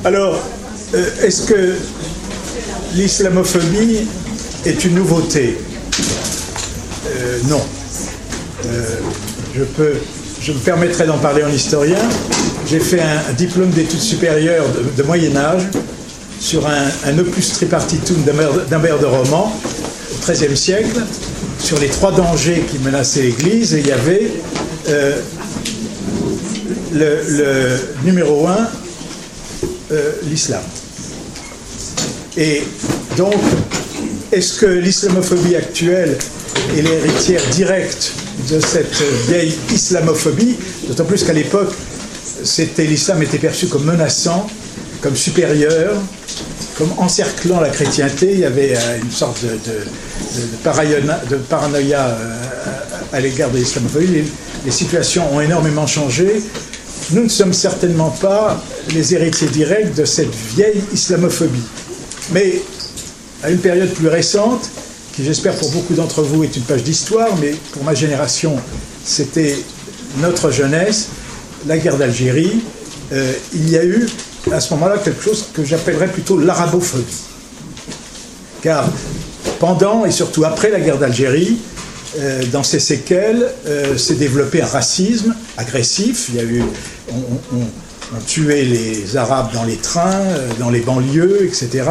Alors, est-ce que l'islamophobie est une nouveauté? Non. Je me permettrai d'en parler en historien. J'ai fait un diplôme d'études supérieures de Moyen-Âge sur un opus tripartitum d'Humbert de Roman au XIIIe siècle, sur les 3 dangers qui menaçaient l'Église, et il y avait le numéro 1, l'islam. Et donc, est-ce que l'islamophobie actuelle est l'héritière directe de cette vieille islamophobie, d'autant plus qu'à l'époque, l'islam était perçu comme menaçant, comme supérieur, comme encerclant la chrétienté. Il y avait une sorte de paranoïa à l'égard de l'islamophobie. Les situations ont énormément changé. Nous ne sommes certainement pas les héritiers directs de cette vieille islamophobie. Mais à une période plus récente, qui j'espère pour beaucoup d'entre vous est une page d'histoire, mais pour ma génération, c'était notre jeunesse, la guerre d'Algérie, il y a eu à ce moment-là quelque chose que j'appellerais plutôt l'arabophobie. Car pendant et surtout après la guerre d'Algérie, dans ses séquelles, s'est développé un racisme agressif. Il y a eu, on tuait les Arabes dans les trains, dans les banlieues, etc.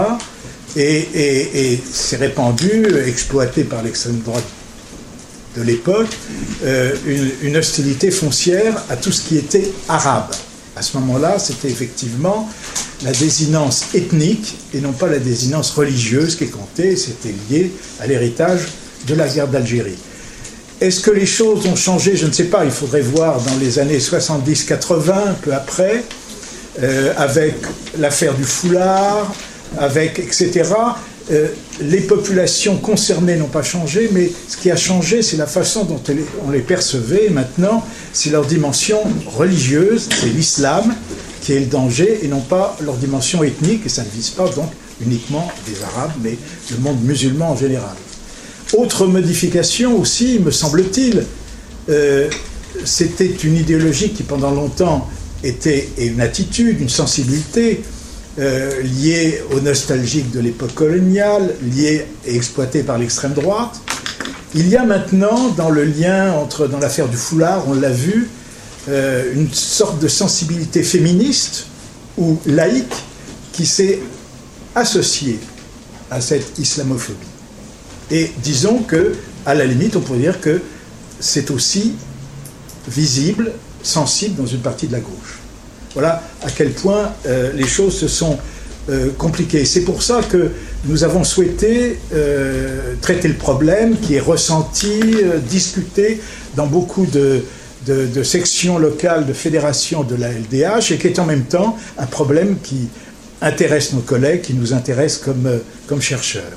Et s'est répandu, exploité par l'extrême droite de l'époque, une hostilité foncière à tout ce qui était arabe. À ce moment-là, c'était effectivement la désinence ethnique et non pas la désinence religieuse qui comptait, c'était lié à l'héritage de la guerre d'Algérie. Est-ce que les choses ont changé? Je ne sais pas, il faudrait voir dans les années 70-80, un peu après, avec l'affaire du foulard, etc. Les populations concernées n'ont pas changé, mais ce qui a changé, c'est la façon dont on les percevait. Maintenant, c'est leur dimension religieuse, c'est l'islam qui est le danger, et non pas leur dimension ethnique, et ça ne vise pas donc uniquement des Arabes, mais le monde musulman en général. Autre modification aussi, me semble-t-il, c'était une idéologie qui pendant longtemps était, et une attitude, une sensibilité, liée aux nostalgiques de l'époque coloniale, liée et exploitée par l'extrême droite. Il y a maintenant, dans le lien dans l'affaire du foulard, on l'a vu, une sorte de sensibilité féministe ou laïque qui s'est associée à cette islamophobie. Et disons que, à la limite, on pourrait dire que c'est aussi visible, sensible dans une partie de la gauche. Voilà à quel point les choses se sont compliquées. C'est pour ça que nous avons souhaité traiter le problème qui est ressenti, discuté dans beaucoup de sections locales, de fédérations de la LDH, et qui est en même temps un problème qui intéresse nos collègues, qui nous intéresse comme chercheurs.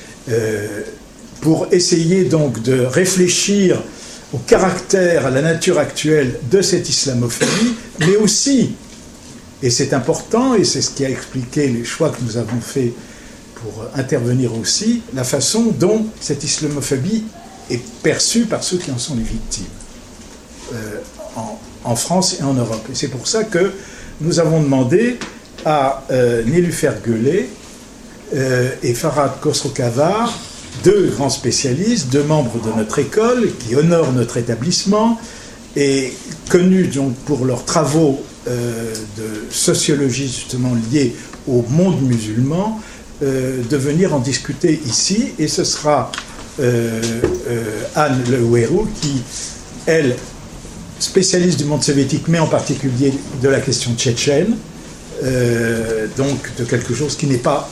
Pour essayer donc de réfléchir au caractère, à la nature actuelle de cette islamophobie, mais aussi, et c'est important, et c'est ce qui a expliqué les choix que nous avons faits pour intervenir aussi, la façon dont cette islamophobie est perçue par ceux qui en sont les victimes, en France et en Europe. Et c'est pour ça que nous avons demandé à Nilüfer Göle et Farhad Khosrow-Khavar, 2 grands spécialistes, 2 membres de notre école qui honorent notre établissement et connus donc pour leurs travaux de sociologie justement liés au monde musulman, de venir en discuter ici. Et ce sera Anne Le Houerou qui, elle, spécialiste du monde soviétique, mais en particulier de la question tchétchène, donc de quelque chose qui n'est pas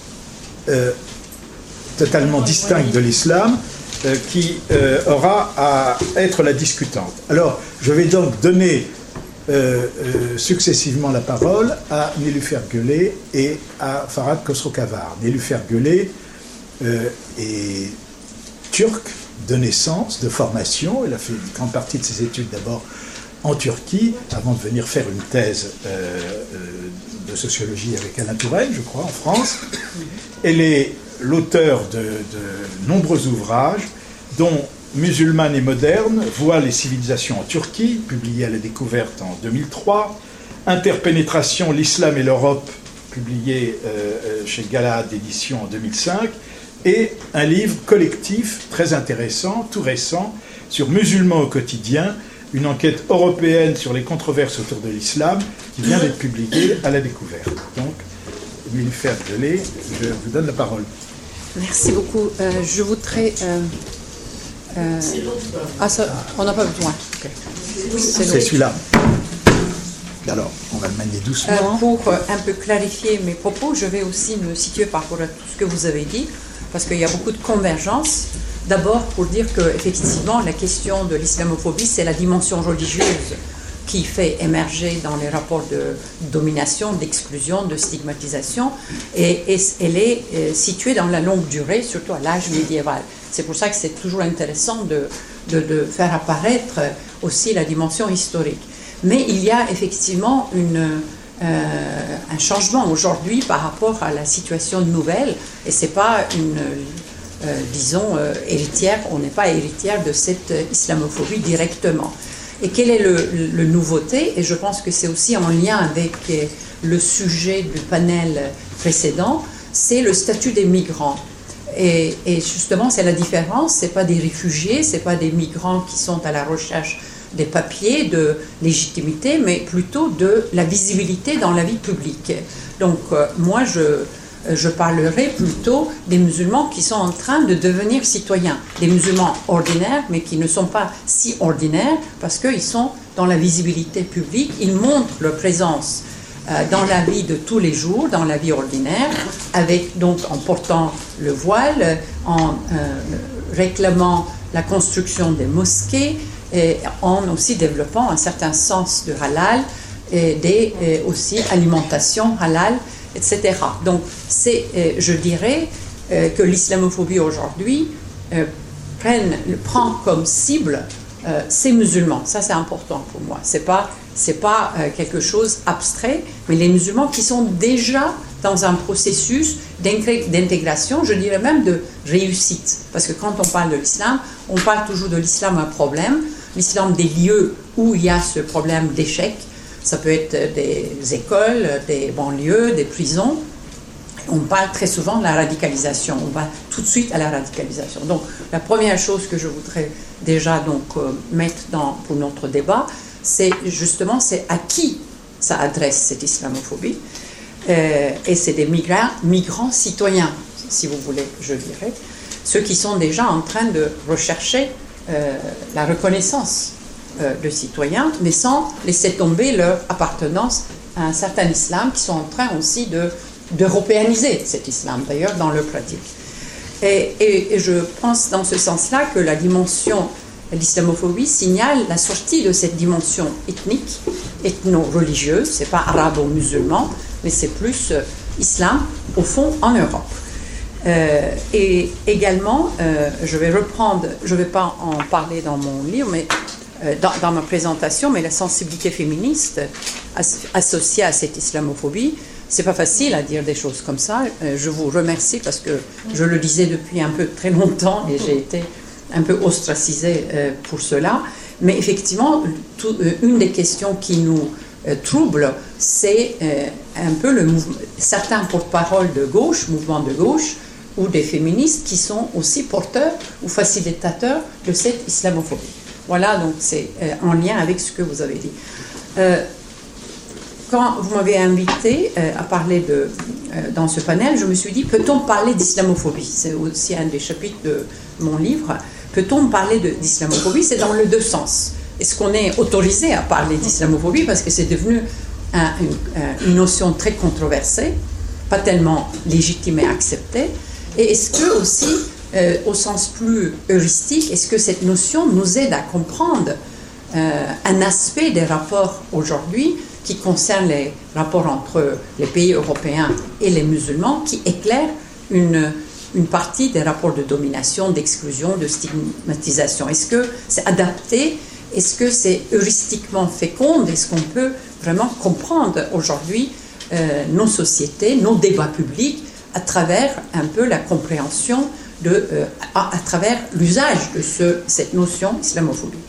totalement distincte de l'islam, qui aura à être la discutante. Alors, je vais donc donner successivement la parole à Nilüfer Göle et à Farhad Khosrow-Khavar. Nilüfer Göle est turque de naissance, de formation. Elle a fait une grande partie de ses études d'abord en Turquie, avant de venir faire une thèse de sociologie avec Alain Touraine, je crois, en France. Elle est l'auteur de nombreux ouvrages, dont Musulmane et moderne, Voile et civilisation en Turquie, publié à la Découverte en 2003, Interpénétration, l'islam et l'Europe publié chez Galahad Éditions en 2005, et un livre collectif très intéressant, tout récent, sur Musulmans au quotidien, une enquête européenne sur les controverses autour de l'islam, qui vient d'être publiée à La Découverte. Donc, Nilüfer Gelé, je vous donne la parole. Merci beaucoup. Je voudrais... on n'a pas besoin. Okay. C'est celui-là. Alors, on va le manier doucement. Pour un peu clarifier mes propos, je vais aussi me situer par rapport à tout ce que vous avez dit, parce qu'il y a beaucoup de convergences. D'abord, pour dire qu'effectivement, la question de l'islamophobie, c'est la dimension religieuse qui fait émerger dans les rapports de domination, d'exclusion, de stigmatisation, et elle est située dans la longue durée, surtout à l'âge médiéval. C'est pour ça que c'est toujours intéressant de faire apparaître aussi la dimension historique. Mais il y a effectivement un changement aujourd'hui par rapport à la situation nouvelle, et ce n'est pas disons, héritière, on n'est pas héritière de cette islamophobie directement. Et quelle est la nouveauté? Et je pense que c'est aussi en lien avec le sujet du panel précédent, c'est le statut des migrants. Et justement, c'est la différence, ce n'est pas des réfugiés, ce n'est pas des migrants qui sont à la recherche des papiers, de légitimité, mais plutôt de la visibilité dans la vie publique. Donc, moi, je parlerai plutôt des musulmans qui sont en train de devenir citoyens, des musulmans ordinaires, mais qui ne sont pas si ordinaires parce qu'ils sont dans la visibilité publique, ils montrent leur présence dans la vie de tous les jours, dans la vie ordinaire, donc en portant le voile, en réclamant la construction des mosquées, et en aussi développant un certain sens de halal et aussi alimentation halal, etc. Donc, je dirais que l'islamophobie aujourd'hui prend comme cible ces musulmans. Ça, c'est important pour moi. C'est pas quelque chose abstrait, mais les musulmans qui sont déjà dans un processus d'intégration, je dirais même de réussite. Parce que quand on parle de l'islam, on parle toujours de l'islam un problème, l'islam des lieux où il y a ce problème d'échec. Ça peut être des écoles, des banlieues, des prisons. On parle très souvent de la radicalisation. On va tout de suite à la radicalisation. Donc, la première chose que je voudrais déjà mettre pour notre débat, c'est justement à qui ça adresse cette islamophobie. Et c'est des migrants citoyens, si vous voulez, je dirais. Ceux qui sont déjà en train de rechercher la reconnaissance de citoyens, mais sans laisser tomber leur appartenance à un certain islam, qui sont en train aussi d'européaniser cet islam, d'ailleurs, dans leur pratique. Et je pense dans ce sens-là que la dimension de l'islamophobie signale la sortie de cette dimension ethnique, ethno-religieuse, c'est pas arabo-musulman, mais c'est plus islam, au fond, en Europe. Et également, je vais pas en parler dans mon livre, mais dans ma présentation, mais la sensibilité féministe associée à cette islamophobie, c'est pas facile à dire des choses comme ça. Je vous remercie parce que je le disais depuis très longtemps et j'ai été un peu ostracisée pour cela. Mais effectivement, une des questions qui nous trouble, c'est un peu certains porte-parole de gauche, mouvements de gauche, ou des féministes qui sont aussi porteurs ou facilitateurs de cette islamophobie. Voilà, donc c'est en lien avec ce que vous avez dit. Quand vous m'avez invité à parler dans ce panel, je me suis dit, peut-on parler d'islamophobie? C'est aussi un des chapitres de mon livre. Peut-on parler d'islamophobie? C'est dans les deux sens. Est-ce qu'on est autorisé à parler d'islamophobie parce que c'est devenu une notion très controversée, pas tellement légitime et acceptée? Et est-ce que aussi, au sens plus heuristique, est-ce que cette notion nous aide à comprendre un aspect des rapports aujourd'hui qui concerne les rapports entre les pays européens et les musulmans, qui éclaire une partie des rapports de domination, d'exclusion, de stigmatisation? Est-ce que c'est adapté? Est-ce que c'est heuristiquement fécond? Est-ce qu'on peut vraiment comprendre aujourd'hui nos sociétés, nos débats publics à travers un peu la compréhension à travers l'usage de cette notion islamophobie?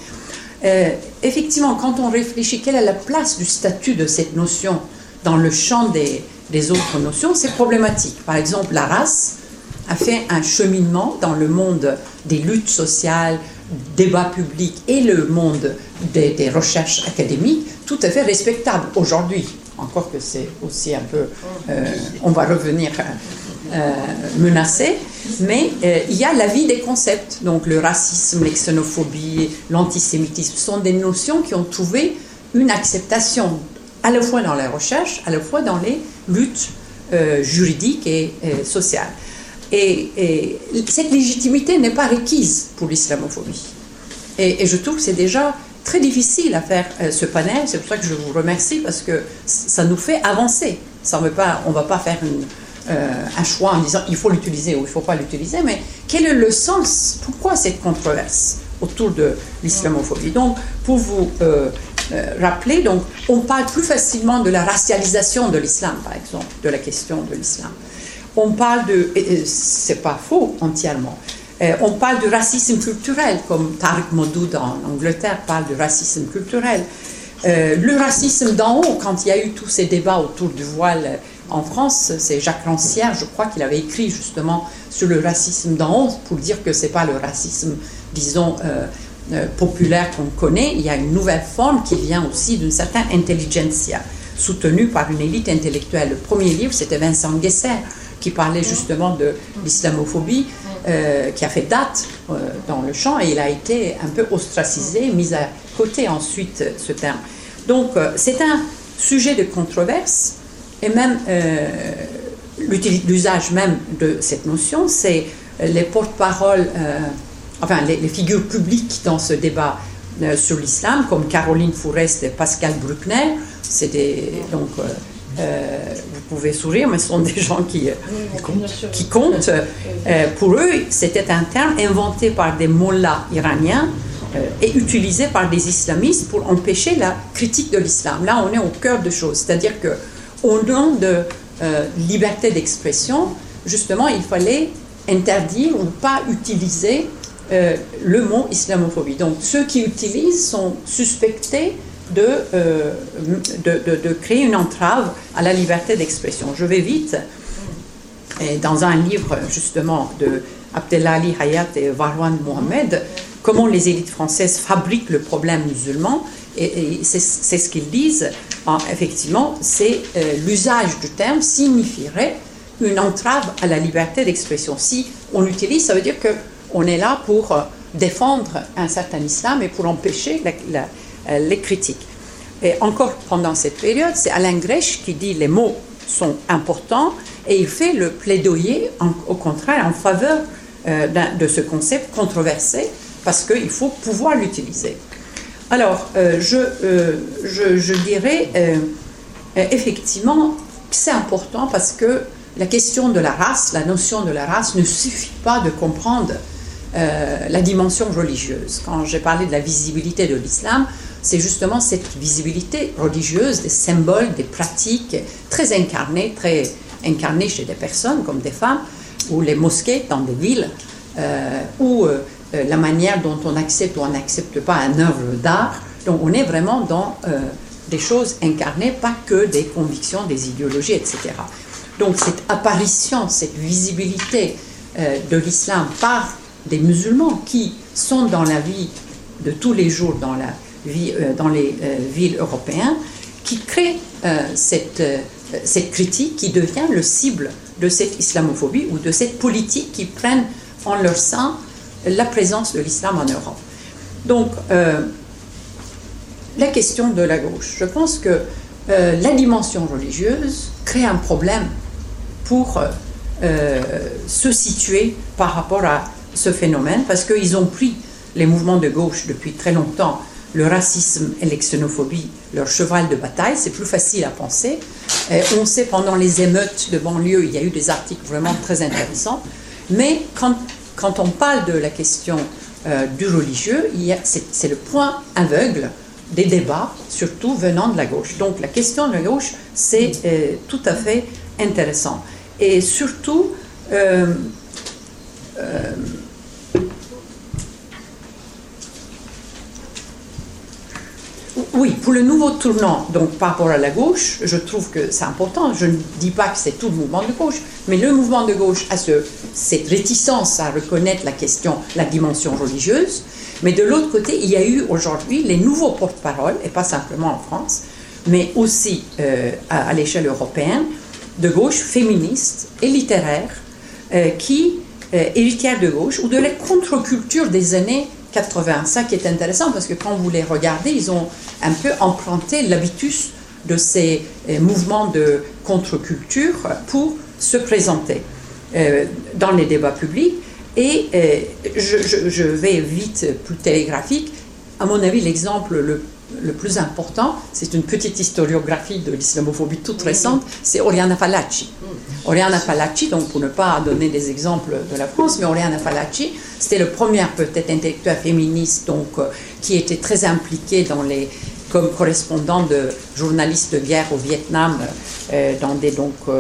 Effectivement, quand on réfléchit, quelle est la place du statut de cette notion dans le champ des des autres notions, c'est problématique. Par exemple, la race a fait un cheminement dans le monde des luttes sociales, débat public et le monde des recherches académiques tout à fait respectable aujourd'hui. Encore que c'est aussi un peu, on va revenir menacé, mais il y a la vie des concepts. Donc le racisme, la xénophobie, l'antisémitisme sont des notions qui ont trouvé une acceptation à la fois dans la recherche, à la fois dans les luttes juridiques et sociales. Et cette légitimité n'est pas requise pour l'islamophobie. Et je trouve que c'est déjà très difficile à faire ce panel. C'est pour ça que je vous remercie, parce que ça nous fait avancer. On ne va pas faire un choix en disant il faut l'utiliser ou il ne faut pas l'utiliser, mais quel est le sens? Pourquoi cette controverse autour de l'islamophobie? Donc, pour vous rappeler, donc, on parle plus facilement de la racialisation de l'islam, par exemple, de la question de l'islam. On parle de, c'est pas faux entièrement, on parle de racisme culturel, comme Tariq Modoud en Angleterre parle de racisme culturel. Le racisme d'en haut, quand il y a eu tous ces débats autour du voile en France, c'est Jacques Rancière, je crois, qu'il avait écrit justement sur le racisme d'en haut pour dire que c'est pas le racisme, disons, populaire qu'on connaît. Il y a une nouvelle forme qui vient aussi d'une certaine intelligentsia, soutenue par une élite intellectuelle. Le premier livre, c'était Vincent Guesser, qui parlait justement de l'islamophobie, qui a fait date dans le champ, et il a été un peu ostracisé, mis à côté ensuite, ce terme. Donc, c'est un sujet de controverse, et même l'usage même de cette notion, c'est les porte-paroles, enfin les figures publiques dans ce débat sur l'islam, comme Caroline Fourest et Pascal Bruckner, c'est donc vous pouvez sourire, mais ce sont des gens qui comptent. Pour eux, c'était un terme inventé par des mollahs iraniens et utilisé par des islamistes pour empêcher la critique de l'islam. Là, on est au cœur de choses, c'est-à-dire qu'au nom de liberté d'expression, justement, il fallait interdire ou pas utiliser le mot islamophobie. Donc, ceux qui utilisent sont suspectés de créer une entrave à la liberté d'expression. Je vais vite. Et dans un livre, justement, de Abdelali Hayat et Varwan Mohamed, comment les élites françaises fabriquent le problème musulman, et c'est ce qu'ils disent, effectivement, c'est l'usage du terme signifierait une entrave à la liberté d'expression. Si on l'utilise, ça veut dire qu'on est là pour défendre un certain islam et pour empêcher les critiques. Et encore pendant cette période, c'est Alain Grèche qui dit les mots sont importants, et il fait le plaidoyer, au contraire, en faveur de ce concept controversé, parce qu'il faut pouvoir l'utiliser. Alors, je dirais effectivement que c'est important, parce que la question de la race, la notion de la race, ne suffit pas de comprendre la dimension religieuse. Quand j'ai parlé de la visibilité de l'islam, c'est justement cette visibilité religieuse, des symboles, des pratiques très incarnées chez des personnes comme des femmes, ou les mosquées dans des villes, ou la manière dont on accepte ou on n'accepte pas une œuvre d'art. Donc on est vraiment dans des choses incarnées, pas que des convictions, des idéologies, etc. Donc cette apparition, cette visibilité de l'islam par des musulmans qui sont dans la vie de tous les jours, dans les villes européennes, qui crée cette critique qui devient le cible de cette islamophobie ou de cette politique qui prennent en leur sein la présence de l'islam en Europe. Donc, la question de la gauche, je pense que la dimension religieuse crée un problème pour se situer par rapport à ce phénomène, parce qu'ils ont pris les mouvements de gauche depuis très longtemps, le racisme et la xénophobie, leur cheval de bataille. C'est plus facile à penser. On sait, pendant les émeutes de banlieue, il y a eu des articles vraiment très intéressants, mais quand on parle de la question du religieux, c'est le point aveugle des débats, surtout venant de la gauche. Donc la question de la gauche, c'est tout à fait intéressant. Et surtout, Oui, pour le nouveau tournant, donc par rapport à la gauche, je trouve que c'est important. Je ne dis pas que c'est tout le mouvement de gauche, mais le mouvement de gauche a cette réticence à reconnaître la dimension religieuse. Mais de l'autre côté, il y a eu aujourd'hui les nouveaux porte-paroles, et pas simplement en France, mais aussi à l'échelle européenne, de gauche féministes et littéraires, héritières de gauche, ou de la contre-culture des années 80. Ça qui est intéressant, parce que quand vous les regardez, ils ont un peu emprunté l'habitus de ces mouvements de contre-culture pour se présenter dans les débats publics. Et je vais vite, plus télégraphique. À mon avis, l'exemple le plus important, c'est une petite historiographie de l'islamophobie toute récente, c'est Oriana Fallaci. Oriana Fallaci, donc pour ne pas donner des exemples de la France, mais Oriana Fallaci, c'était le premier peut-être intellectuel féministe donc, qui était très impliqué comme correspondant de journalistes de guerre au Vietnam, dans des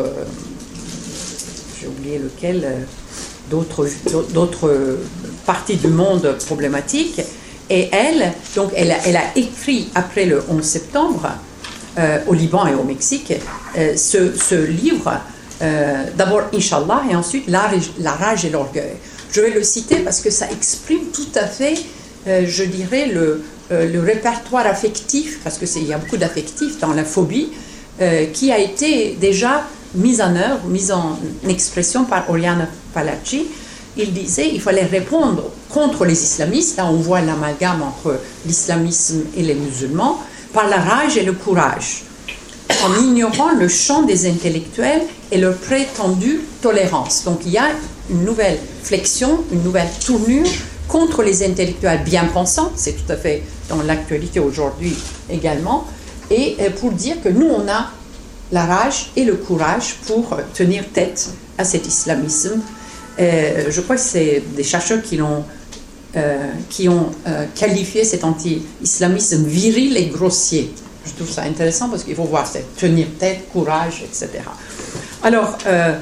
j'ai oublié lequel, d'autres parties du monde problématiques. Et elle a écrit après le 11 septembre, au Liban et au Mexique, ce livre, d'abord Inch'Allah, et ensuite La rage et l'orgueil. Je vais le citer parce que ça exprime tout à fait, je dirais, le répertoire affectif, parce qu'il y a beaucoup d'affectifs dans la phobie, qui a été déjà mis en œuvre, mis en expression par Oriana Fallaci. Il disait qu'il fallait répondre contre les islamistes, là on voit l'amalgame entre l'islamisme et les musulmans, par la rage et le courage, en ignorant le champ des intellectuels et leur prétendue tolérance. Donc il y a une nouvelle flexion, une nouvelle tournure contre les intellectuels bien pensants, c'est tout à fait dans l'actualité aujourd'hui également, et pour dire que nous on a la rage et le courage pour tenir tête à cet islamisme. Je crois que c'est des chercheurs qui ont qualifié cet anti-islamisme viril et grossier. Je trouve ça intéressant parce qu'il faut voir tenir tête, courage, etc. Alors,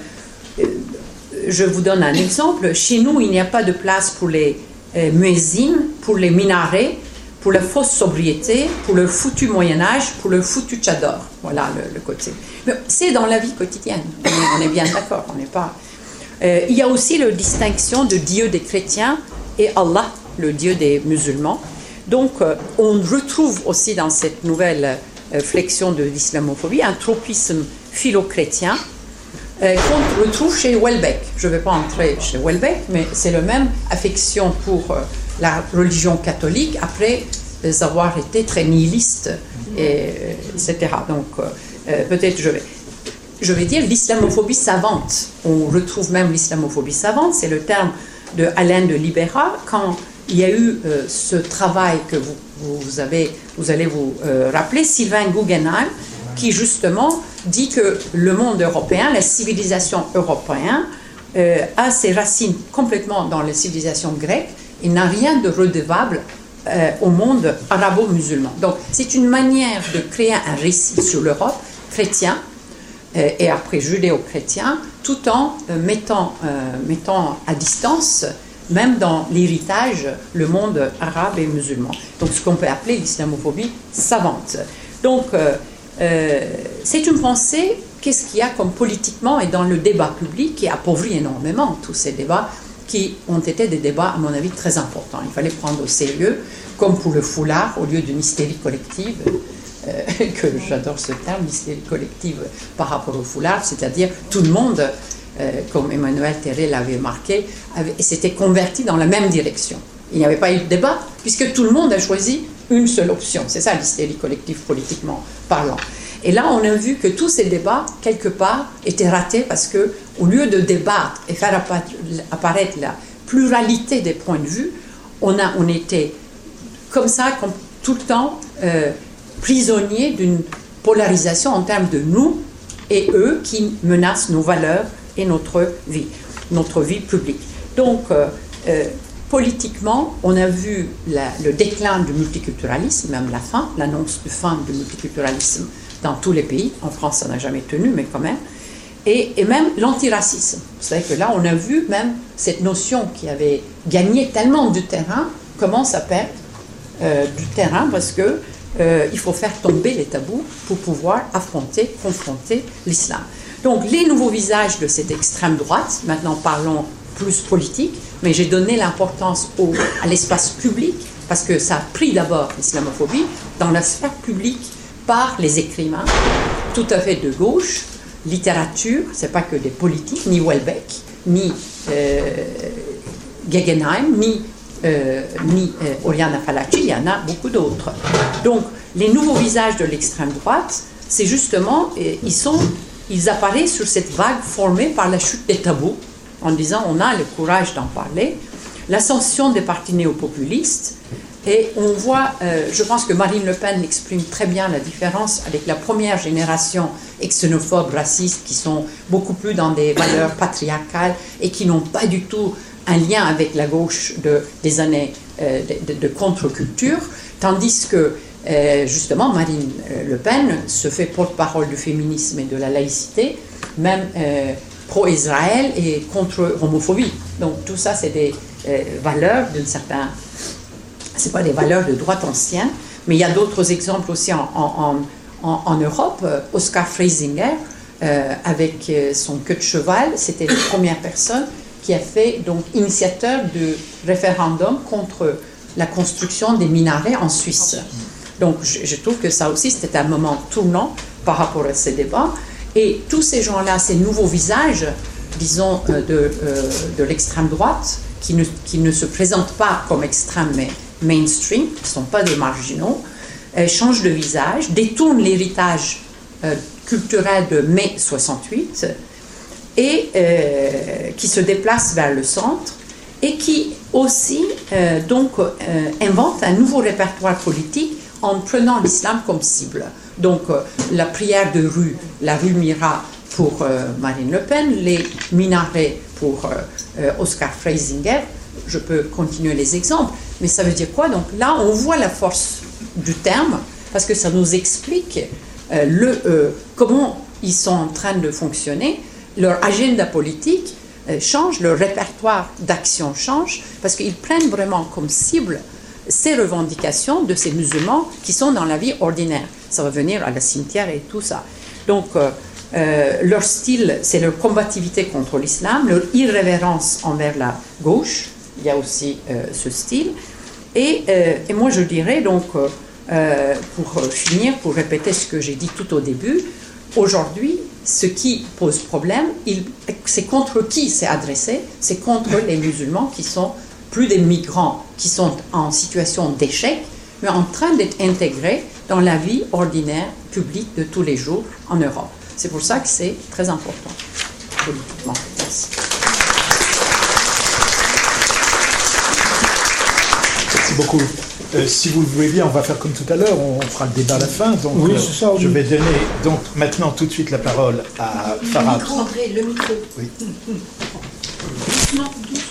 je vous donne un exemple. Chez nous, il n'y a pas de place pour les muezzins, pour les minarets, pour la fausse sobriété, pour le foutu Moyen-Âge, pour le foutu tchador. Voilà le côté. Mais c'est dans la vie quotidienne. On est bien d'accord, on n'est pas... il y a aussi la distinction de Dieu des chrétiens et Allah, le Dieu des musulmans. Donc, on retrouve aussi dans cette nouvelle flexion de l'islamophobie un tropisme philo-chrétien qu'on retrouve chez Houellebecq. Je ne vais pas entrer chez Houellebecq, mais c'est la même affection pour la religion catholique après avoir été très nihiliste, etc. Donc, peut-être je vais dire l'islamophobie savante. On retrouve même l'islamophobie savante, c'est le terme de Alain de Libera, quand il y a eu ce travail que vous allez vous rappeler, Sylvain Guggenheim, qui justement dit que le monde européen, la civilisation européenne, a ses racines complètement dans la civilisation grecque et n'a rien de redevable au monde arabo-musulman. Donc c'est une manière de créer un récit sur l'Europe chrétien, et après judéo-chrétien, tout en mettant à distance, même dans l'héritage, le monde arabe et musulman. Donc ce qu'on peut appeler l'islamophobie savante. Donc c'est une pensée, qu'est-ce qu'il y a comme politiquement et dans le débat public qui appauvrit énormément tous ces débats qui ont été des débats, à mon avis, très importants. Il fallait prendre au sérieux, comme pour le foulard, au lieu d'une hystérie collective, que j'adore ce terme, l'hystérie collective par rapport au foulard, c'est-à-dire tout le monde, comme Emmanuel Terré l'avait marqué, s'était converti dans la même direction. Il n'y avait pas eu de débat, puisque tout le monde a choisi une seule option. C'est ça l'hystérie collective politiquement parlant. Et là, on a vu que tous ces débats, quelque part, étaient ratés parce que, au lieu de débattre et faire apparaître la pluralité des points de vue, on était comme ça, comme tout le temps, prisonniers d'une polarisation en termes de nous et eux qui menacent nos valeurs et notre vie publique. Donc, politiquement, on a vu le déclin du multiculturalisme, même l'annonce de fin du multiculturalisme dans tous les pays. En France, ça n'a jamais tenu, mais quand même. Et même l'antiracisme. C'est-à-dire que là, on a vu même cette notion qui avait gagné tellement du terrain commence à perdre du terrain parce que il faut faire tomber les tabous pour pouvoir confronter l'islam. Donc les nouveaux visages de cette extrême droite, maintenant parlons plus politique, mais j'ai donné l'importance à l'espace public, parce que ça a pris d'abord l'islamophobie dans la sphère publique par les écrivains, tout à fait de gauche, littérature, c'est pas que des politiques, ni Houellebecq, ni Guggenheim, ni Oriana Fallaci, il y en a beaucoup d'autres. Donc, les nouveaux visages de l'extrême droite, c'est justement, ils apparaissent sur cette vague formée par la chute des tabous, en disant on a le courage d'en parler, l'ascension des partis néopopulistes, et on voit, je pense que Marine Le Pen exprime très bien la différence avec la première génération xénophobe, raciste, qui sont beaucoup plus dans des valeurs patriarcales et qui n'ont pas du tout un lien avec la gauche des années de contre-culture, tandis que justement Marine Le Pen se fait porte-parole du féminisme et de la laïcité, même pro-Israël et contre l'homophobie. Donc tout ça, c'est des valeurs d'un certain... C'est pas des valeurs de droite ancienne, mais il y a d'autres exemples aussi en Europe. Oscar Freisinger, avec son queue de cheval, c'était la première personne qui a fait, donc, initiateur du référendum contre la construction des minarets en Suisse. Donc, je trouve que ça aussi, c'était un moment tournant par rapport à ces débats. Et tous ces gens-là, ces nouveaux visages, disons, de l'extrême droite, qui ne se présentent pas comme extrêmes, mais mainstream, qui ne sont pas des marginaux, changent de visage, détournent l'héritage culturel de mai 68 et qui se déplacent vers le centre et qui aussi inventent un nouveau répertoire politique en prenant l'islam comme cible. Donc la prière de rue, la rue Mira pour Marine Le Pen, les minarets pour Oscar Freisinger, je peux continuer les exemples, mais ça veut dire quoi? Donc là, on voit la force du terme, parce que ça nous explique comment ils sont en train de fonctionner, leur agenda politique change, leur répertoire d'action change, parce qu'ils prennent vraiment comme cible ces revendications de ces musulmans qui sont dans la vie ordinaire. Ça va venir à la cimetière et tout ça. Donc, leur style, c'est leur combativité contre l'islam, leur irrévérence envers la gauche, il y a aussi ce style. Et moi, je dirais donc, pour finir, pour répéter ce que j'ai dit tout au début, aujourd'hui, ce qui pose problème, c'est contre qui c'est adressé, c'est contre les musulmans qui sont plus des migrants, qui sont en situation d'échec, mais en train d'être intégrés dans la vie ordinaire publique de tous les jours en Europe. C'est pour ça que c'est très important politiquement. Merci. Merci beaucoup. Si vous le voulez bien, on va faire comme tout à l'heure, on fera le débat à la fin. Donc, oui, c'est ça. Oui. Je vais donner donc maintenant tout de suite la parole à Farhad. Le micro. Oui. Doucement.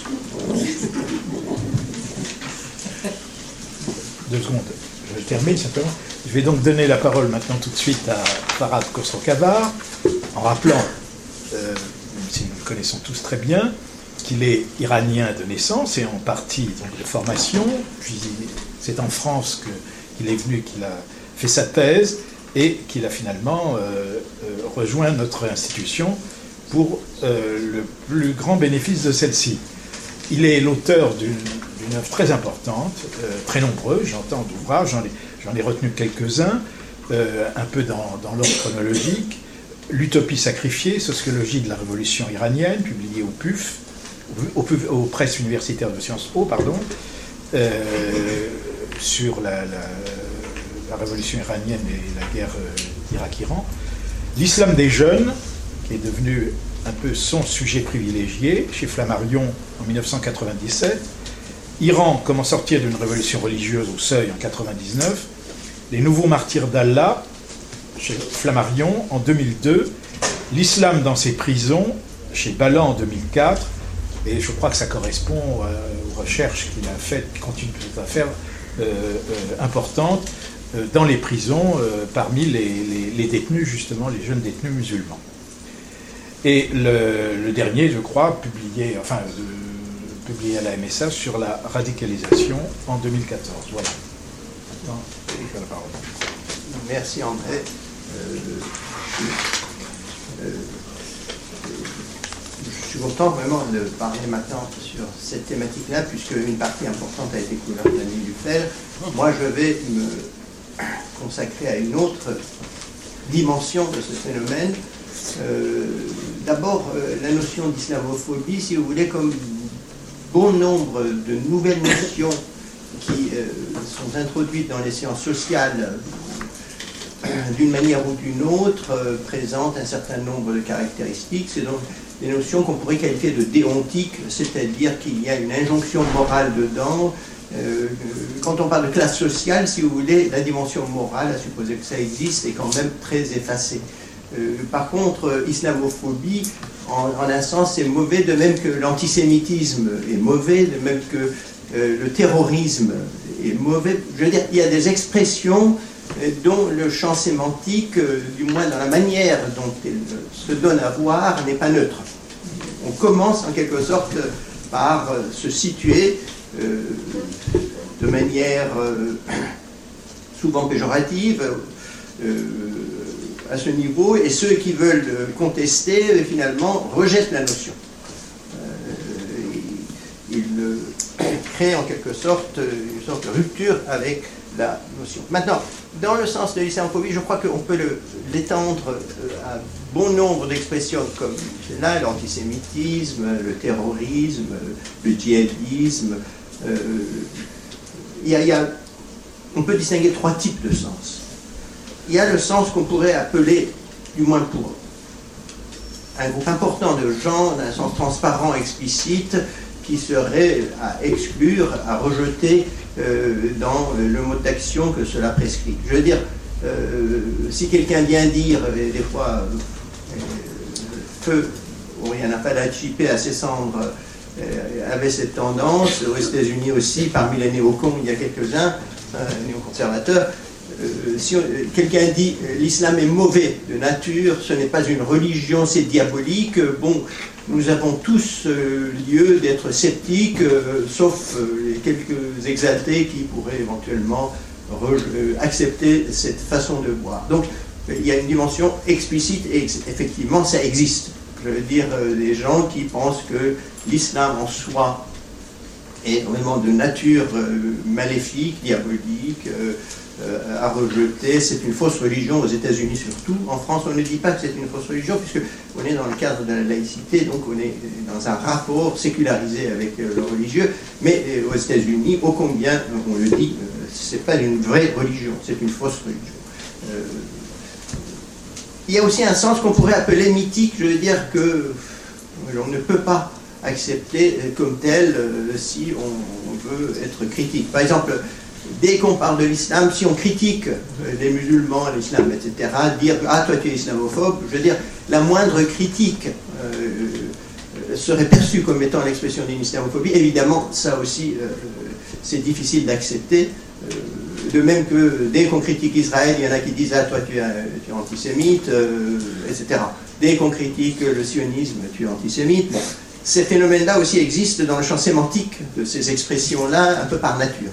2 secondes, je termine simplement. Je vais donc donner la parole maintenant tout de suite à Farhad Khosrow-Kavar, en rappelant, même si nous le connaissons tous très bien, qu'il est iranien de naissance et en partie donc, de formation, puis c'est en France qu'il est venu, qu'il a fait sa thèse et qu'il a finalement rejoint notre institution pour le plus grand bénéfice de celle-ci. Il est l'auteur d'une œuvre très importante, très nombreuse, j'entends d'ouvrages, j'en ai retenu quelques-uns, un peu dans l'ordre chronologique. L'Utopie sacrifiée, sociologie de la révolution iranienne, publié au PUF, aux presses universitaires de Sciences Po, sur la révolution iranienne et la guerre Irak-Iran. L'islam des jeunes, qui est devenu un peu son sujet privilégié, chez Flammarion en 1997. Iran, comment sortir d'une révolution religieuse au seuil en 1999. Les nouveaux martyrs d'Allah, chez Flammarion en 2002. L'islam dans ses prisons, chez Ballant en 2004. Et je crois que ça correspond aux recherches qu'il a faites, qu'il continue à faire, importantes, dans les prisons, parmi les détenus, justement, les jeunes détenus musulmans. Et le dernier, je crois, publié à la MSA sur la radicalisation en 2014. Voilà. Merci André. Je suis content vraiment de parler maintenant sur cette thématique-là, puisque une partie importante a été couverte par Daniel Duffel. Moi, je vais me consacrer à une autre dimension de ce phénomène. D'abord, la notion d'islamophobie, si vous voulez, comme bon nombre de nouvelles notions qui sont introduites dans les sciences sociales d'une manière ou d'une autre, présentent un certain nombre de caractéristiques. C'est donc des notions qu'on pourrait qualifier de déontiques, c'est-à-dire qu'il y a une injonction morale dedans. Quand on parle de classe sociale, si vous voulez, la dimension morale, à supposer que ça existe, est quand même très effacée. Par contre, islamophobie, en un sens, c'est mauvais, de même que l'antisémitisme est mauvais, de même que le terrorisme est mauvais. Je veux dire, il y a des expressions dont le champ sémantique, du moins dans la manière dont elle se donne à voir, n'est pas neutre. On commence en quelque sorte par se situer de manière souvent péjorative à ce niveau, et ceux qui veulent contester finalement rejettent la notion. Ils créent en quelque sorte une sorte de rupture avec la notion. Maintenant, dans le sens de l'islamophobie, je crois qu'on peut l'étendre à bon nombre d'expressions comme là, l'antisémitisme, le terrorisme, le djihadisme. On peut distinguer trois types de sens. Il y a le sens qu'on pourrait appeler, du moins pour un groupe important de gens, d'un sens transparent, explicite, qui serait à exclure, à rejeter dans le mode d'action que cela prescrit. Je veux dire, si quelqu'un vient dire, des fois, feu, Oriana Fallaci, paix à ses cendres, avait cette tendance, aux États-Unis aussi, parmi les néocons, il y a quelques-uns, néoconservateurs, si quelqu'un dit l'islam est mauvais de nature, ce n'est pas une religion, c'est diabolique, bon, nous avons tous lieu d'être sceptiques, sauf les quelques exaltés qui pourraient éventuellement accepter cette façon de voir. Donc, il y a une dimension explicite et effectivement, ça existe. Je veux dire, des gens qui pensent que l'islam en soi est vraiment de nature maléfique, diabolique, à rejeter. C'est une fausse religion aux États-Unis surtout. En France, on ne dit pas que c'est une fausse religion, puisque on est dans le cadre de la laïcité, donc on est dans un rapport sécularisé avec le religieux. Mais aux États-Unis, ô combien on le dit, c'est pas une vraie religion, c'est une fausse religion. Il y a aussi un sens qu'on pourrait appeler mythique, je veux dire que l'on ne peut pas accepter comme tel si on veut être critique. Par exemple, dès qu'on parle de l'islam, si on critique les musulmans, l'islam, etc., dire « Ah, toi tu es islamophobe », je veux dire, la moindre critique serait perçue comme étant l'expression d'une islamophobie. Évidemment, ça aussi, c'est difficile d'accepter. De même que dès qu'on critique Israël, il y en a qui disent « Ah, toi tu es antisémite », etc. Dès qu'on critique le sionisme, tu es antisémite. Bon, ces phénomènes-là aussi existent dans le champ sémantique de ces expressions-là, un peu par nature.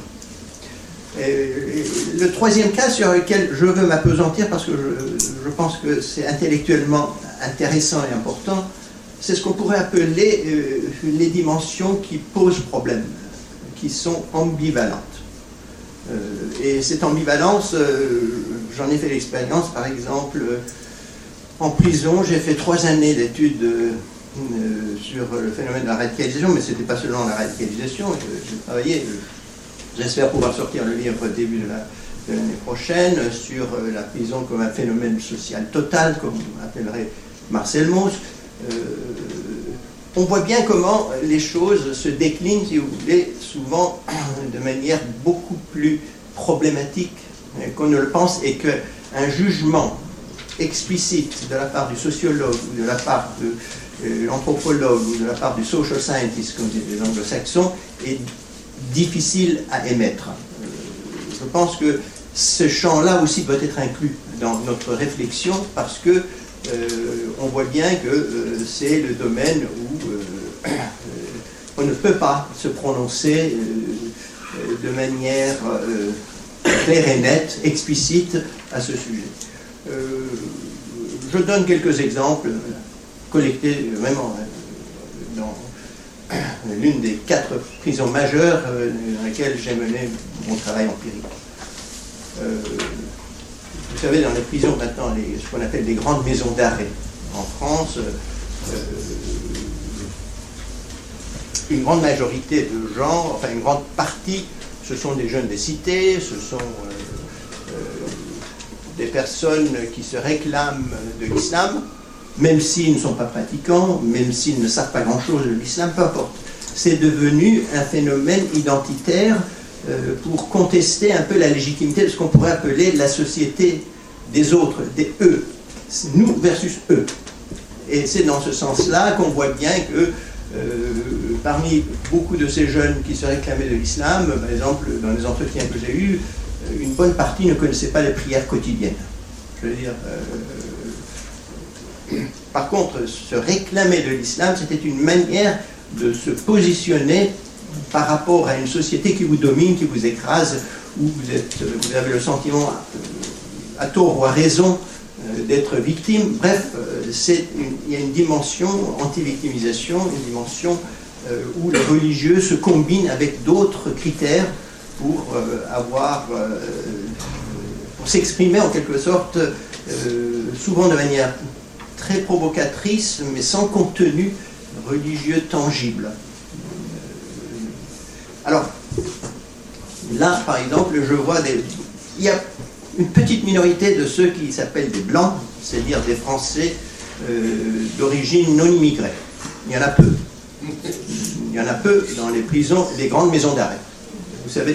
Le troisième cas sur lequel je veux m'appesantir, parce que je pense que c'est intellectuellement intéressant et important, c'est ce qu'on pourrait appeler les dimensions qui posent problème, qui sont ambivalentes. Et cette ambivalence, j'en ai fait l'expérience, par exemple, en prison. J'ai fait 3 années d'études sur le phénomène de la radicalisation, mais ce n'était pas seulement la radicalisation. J'ai travaillé, j'espère pouvoir sortir le livre au début de l'année prochaine, sur la prison comme un phénomène social total, comme appellerait Marcel Mauss. On voit bien comment les choses se déclinent, si vous voulez, souvent de manière beaucoup plus problématique qu'on ne le pense, et qu'un jugement explicite de la part du sociologue, ou de la part de l'anthropologue, ou de la part du social scientist, comme disent les anglo-saxons, est difficile à émettre. Je pense que ce champ-là aussi doit être inclus dans notre réflexion, parce que on voit bien que c'est le domaine où on ne peut pas se prononcer de manière claire et nette, explicite à ce sujet. Je donne quelques exemples collectés vraiment dans l'une des 4 prisons majeures dans lesquelles j'ai mené mon travail empirique. Vous savez, dans les prisons maintenant, ce qu'on appelle les grandes maisons d'arrêt en France, une grande majorité de gens, enfin une grande partie, ce sont des jeunes des cités, ce sont des personnes qui se réclament de l'islam, même s'ils ne sont pas pratiquants, même s'ils ne savent pas grand-chose de l'islam, peu importe. C'est devenu un phénomène identitaire pour contester un peu la légitimité de ce qu'on pourrait appeler la société des autres, des eux, nous versus eux. Et c'est dans ce sens-là qu'on voit bien que parmi beaucoup de ces jeunes qui se réclamaient de l'islam, par exemple, dans les entretiens que j'ai eus, une bonne partie ne connaissait pas les prières quotidiennes. Je veux dire, par contre, se réclamer de l'islam, c'était une manière de se positionner par rapport à une société qui vous domine, qui vous écrase, où vous avez le sentiment, à tort ou à raison, d'être victime. Bref, il y a une dimension anti-victimisation, une dimension où le religieux se combine avec d'autres critères pour pour s'exprimer en quelque sorte, souvent de manière très provocatrice, mais sans contenu religieux tangible. Alors, là, par exemple, je vois il y a une petite minorité de ceux qui s'appellent des Blancs, c'est-à-dire des Français d'origine non immigrée. Il y en a peu. Il y en a peu dans les prisons, les grandes maisons d'arrêt. Vous savez,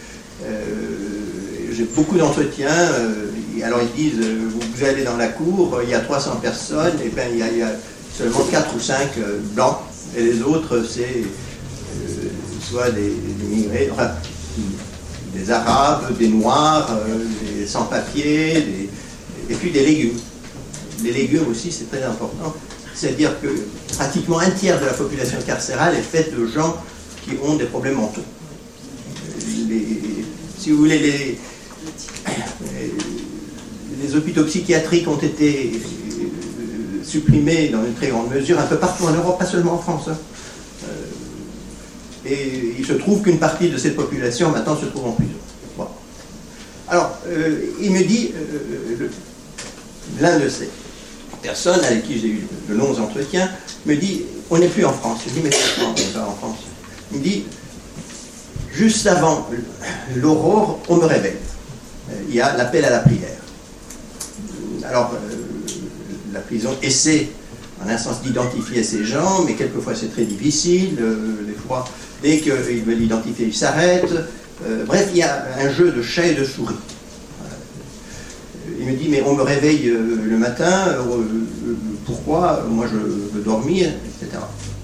j'ai beaucoup d'entretiens, alors ils disent, vous allez dans la cour, il y a 300 personnes, et bien il y a seulement 4 ou 5 Blancs, et les autres, c'est soit des immigrés, enfin, des Arabes, des Noirs, des sans-papiers, et puis des légumes. Les légumes aussi, c'est très important. C'est-à-dire que pratiquement un tiers de la population carcérale est faite de gens qui ont des problèmes mentaux. Si vous voulez, les hôpitaux psychiatriques ont été supprimés dans une très grande mesure un peu partout en Europe, pas seulement en France. Et il se trouve qu'une partie de cette population maintenant se trouve en prison. Bon. Alors, il me dit, l'un de ces personnes avec qui j'ai eu de longs entretiens, me dit, on n'est plus en France. Je dis, mais pourquoi on n'est pas en France? Il me dit, juste avant l'aurore, on me réveille. Il y a l'appel à la prière. Alors, la prison essaie, en un sens, d'identifier ces gens, mais quelquefois c'est très difficile. Des fois, dès qu'ils veulent l'identifier, ils s'arrêtent. Bref, il y a un jeu de chat et de souris. Il me dit, mais on me réveille le matin, pourquoi? Moi je veux dormir, etc.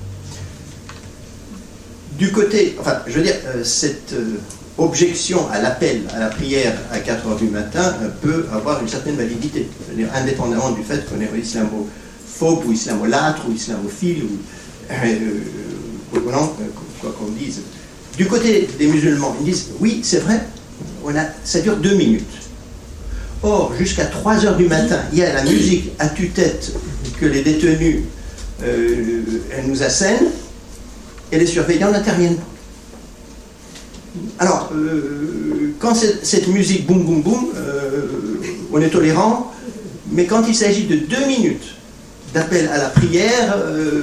Du côté, enfin, je veux dire, cette objection à l'appel à la prière à 4 heures du matin peut avoir une certaine validité, c'est-à-dire indépendamment du fait qu'on est islamophobe ou islamolâtre ou islamophile ou quoi qu'on dise. Du côté des musulmans, ils disent, oui, c'est vrai, ça dure 2 minutes. Or, jusqu'à 3 heures du matin, il y a la musique à tue-tête que les détenus nous assènent, et les surveillants n'interviennent pas. Alors, quand cette musique boum boum boum, on est tolérant, mais quand il s'agit de 2 minutes d'appel à la prière,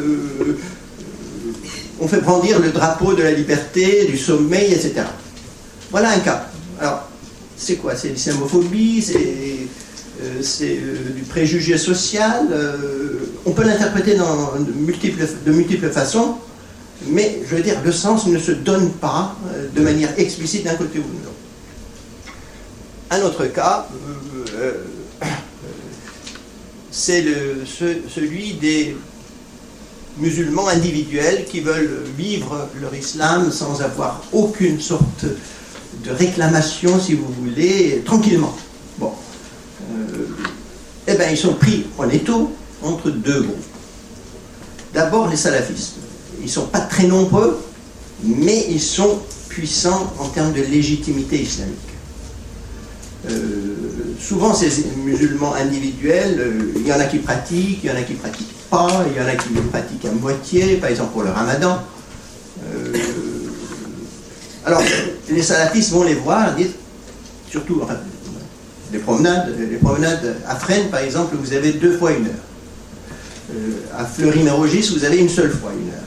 on fait brandir le drapeau de la liberté, du sommeil, etc. Voilà un cas. Alors, c'est quoi? C'est l'islamophobie, c'est du préjugé social. On peut l'interpréter de multiples façons, mais je veux dire, le sens ne se donne pas de manière explicite d'un côté ou de l'autre. Un autre cas, c'est celui des musulmans individuels qui veulent vivre leur islam sans avoir aucune sorte de réclamation, si vous voulez, tranquillement. Bon. Eh bien, ils sont pris en étau entre 2 groupes. D'abord, les salafistes. Ils ne sont pas très nombreux, mais ils sont puissants en termes de légitimité islamique. Souvent, ces musulmans individuels, il y en a qui pratiquent, il y en a qui ne pratiquent pas, il y en a qui le pratiquent à moitié, par exemple pour le ramadan. Alors, les salafistes vont les voir, disent, surtout, enfin, les promenades à Fresnes, par exemple, vous avez 2 fois 1 heure. À Fleury-Mérogis, vous avez une seule fois 1 heure.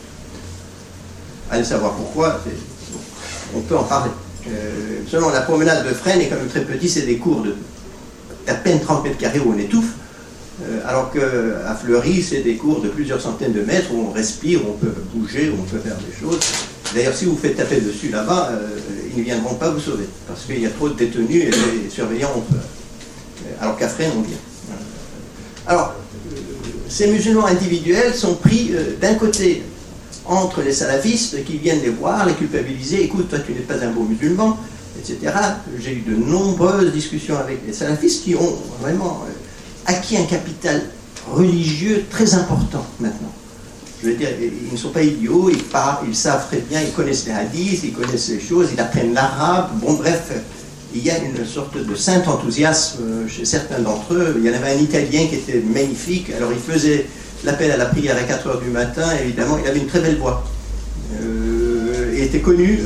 Allez savoir pourquoi, on peut en parler. Selon la promenade de Fresnes est quand même très petit, c'est des cours d'à peine 30 mètres carrés où on étouffe, alors qu'à Fleury, c'est des cours de plusieurs centaines de mètres où on respire, où on peut bouger, où on peut faire des choses. D'ailleurs, si vous faites taper dessus là-bas, ils ne viendront pas vous sauver, parce qu'il y a trop de détenus et les surveillants ont peur. Alors qu'à Fresnes, on vient. Alors, ces musulmans individuels sont pris d'un côté entre les salafistes qui viennent les voir, les culpabiliser, écoute, toi tu n'es pas un bon musulman, etc. J'ai eu de nombreuses discussions avec les salafistes qui ont vraiment acquis un capital religieux très important maintenant. Je veux dire, ils ne sont pas idiots, ils parlent, ils savent très bien, ils connaissent les hadiths, ils connaissent les choses, ils apprennent l'arabe, bon bref, il y a une sorte de saint enthousiasme chez certains d'entre eux. Il y en avait un Italien qui était magnifique, alors il faisait l'appel à la prière à 4 h du matin, évidemment, il avait une très belle voix. Il était connu,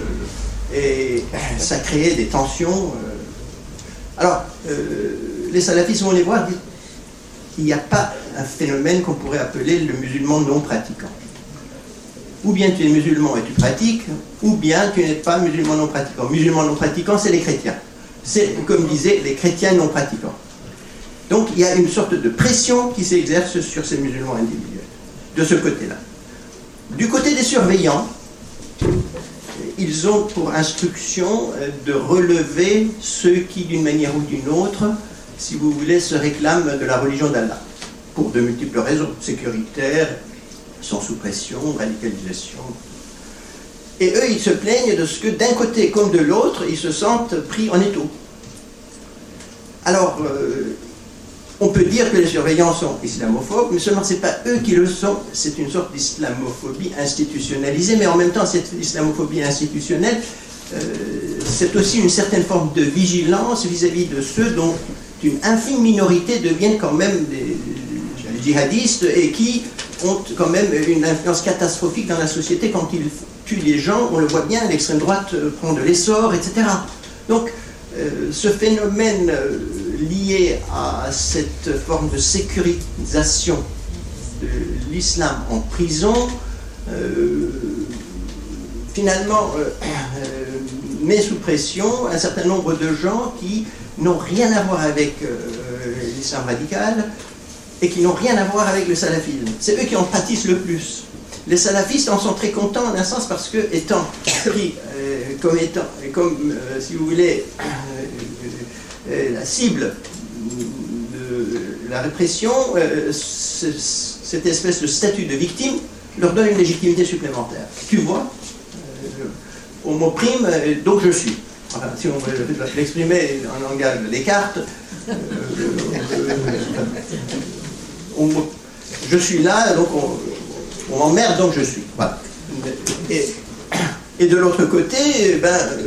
et ça créait des tensions. Alors, les salafistes vont les voir, disent, il n'y a pas un phénomène qu'on pourrait appeler le musulman non pratiquant. Ou bien tu es musulman et tu pratiques, ou bien tu n'es pas musulman non pratiquant. Musulman non pratiquant, c'est les chrétiens. C'est, comme disaient, les chrétiens non pratiquants. Donc il y a une sorte de pression qui s'exerce sur ces musulmans individuels, de ce côté-là. Du côté des surveillants, ils ont pour instruction de relever ceux qui, d'une manière ou d'une autre, si vous voulez, se réclament de la religion d'Allah, pour de multiples raisons, sécuritaires, sont sous pression, radicalisation. Et eux, ils se plaignent de ce que d'un côté comme de l'autre, ils se sentent pris en étau. Alors, on peut dire que les surveillants sont islamophobes, mais seulement ce n'est pas eux qui le sont, c'est une sorte d'islamophobie institutionnalisée, mais en même temps, cette islamophobie institutionnelle, c'est aussi une certaine forme de vigilance vis-à-vis de ceux dont une infime minorité deviennent quand même des djihadistes et qui ont quand même une influence catastrophique dans la société quand ils tuent les gens, on le voit bien, l'extrême droite prend de l'essor, etc. Donc, ce phénomène lié à cette forme de sécurisation de l'islam en prison, finalement, met sous pression un certain nombre de gens qui n'ont rien à voir avec l'islam radical et qui n'ont rien à voir avec le salafisme. C'est eux qui en pâtissent le plus. Les salafistes en sont très contents en un sens parce que, étant pris comme si vous voulez, la cible de la répression, cette espèce de statut de victime leur donne une légitimité supplémentaire. Tu vois, on m'opprime, donc je suis. Enfin, si on veut l'exprimer en langage de Descartes, je suis là, donc on m'emmerde, donc je suis. Voilà. Et de l'autre côté,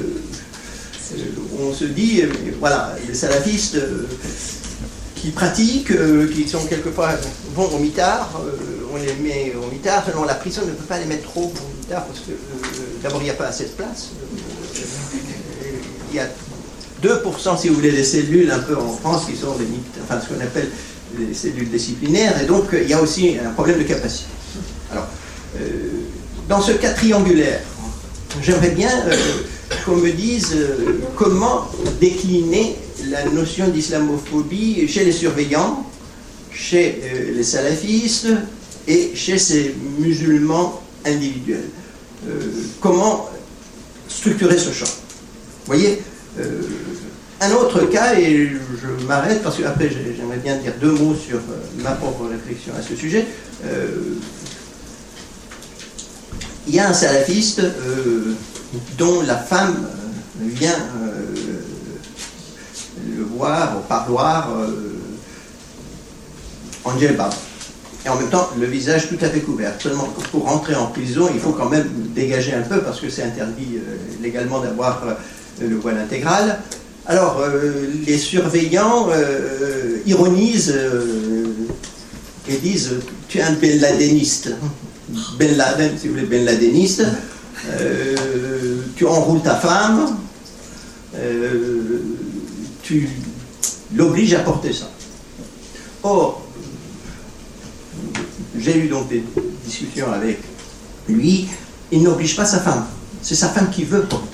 on se dit, voilà, les salafistes qui pratiquent, qui sont quelquefois vont au mitard, on les met au mitard, seulement la prison ne peut pas les mettre trop au mitard parce que d'abord il n'y a pas assez de place. Il y a 2%, si vous voulez, des cellules un peu en France qui sont enfin, ce qu'on appelle les cellules disciplinaires, et donc il y a aussi un problème de capacité. Alors, dans ce cas triangulaire, j'aimerais bien qu'on me dise comment décliner la notion d'islamophobie chez les surveillants, chez les salafistes et chez ces musulmans individuels. Comment structurer ce champ? Vous voyez, un autre cas, et je m'arrête parce qu'après j'aimerais bien dire 2 mots sur ma propre réflexion à ce sujet. Il y a un salafiste dont la femme vient le voir au parloir en djellab. Et en même temps, le visage tout à fait couvert. Seulement, pour rentrer en prison, il faut quand même dégager un peu, parce que c'est interdit légalement d'avoir le voile intégral. Alors, les surveillants ironisent et disent « tu es un Ben Ladeniste ». Ben Laden, si vous voulez, Ben Ladeniste. Tu enroules ta femme, tu l'obliges à porter ça. Or, j'ai eu donc des discussions avec lui, il n'oblige pas sa femme, c'est sa femme qui veut porter.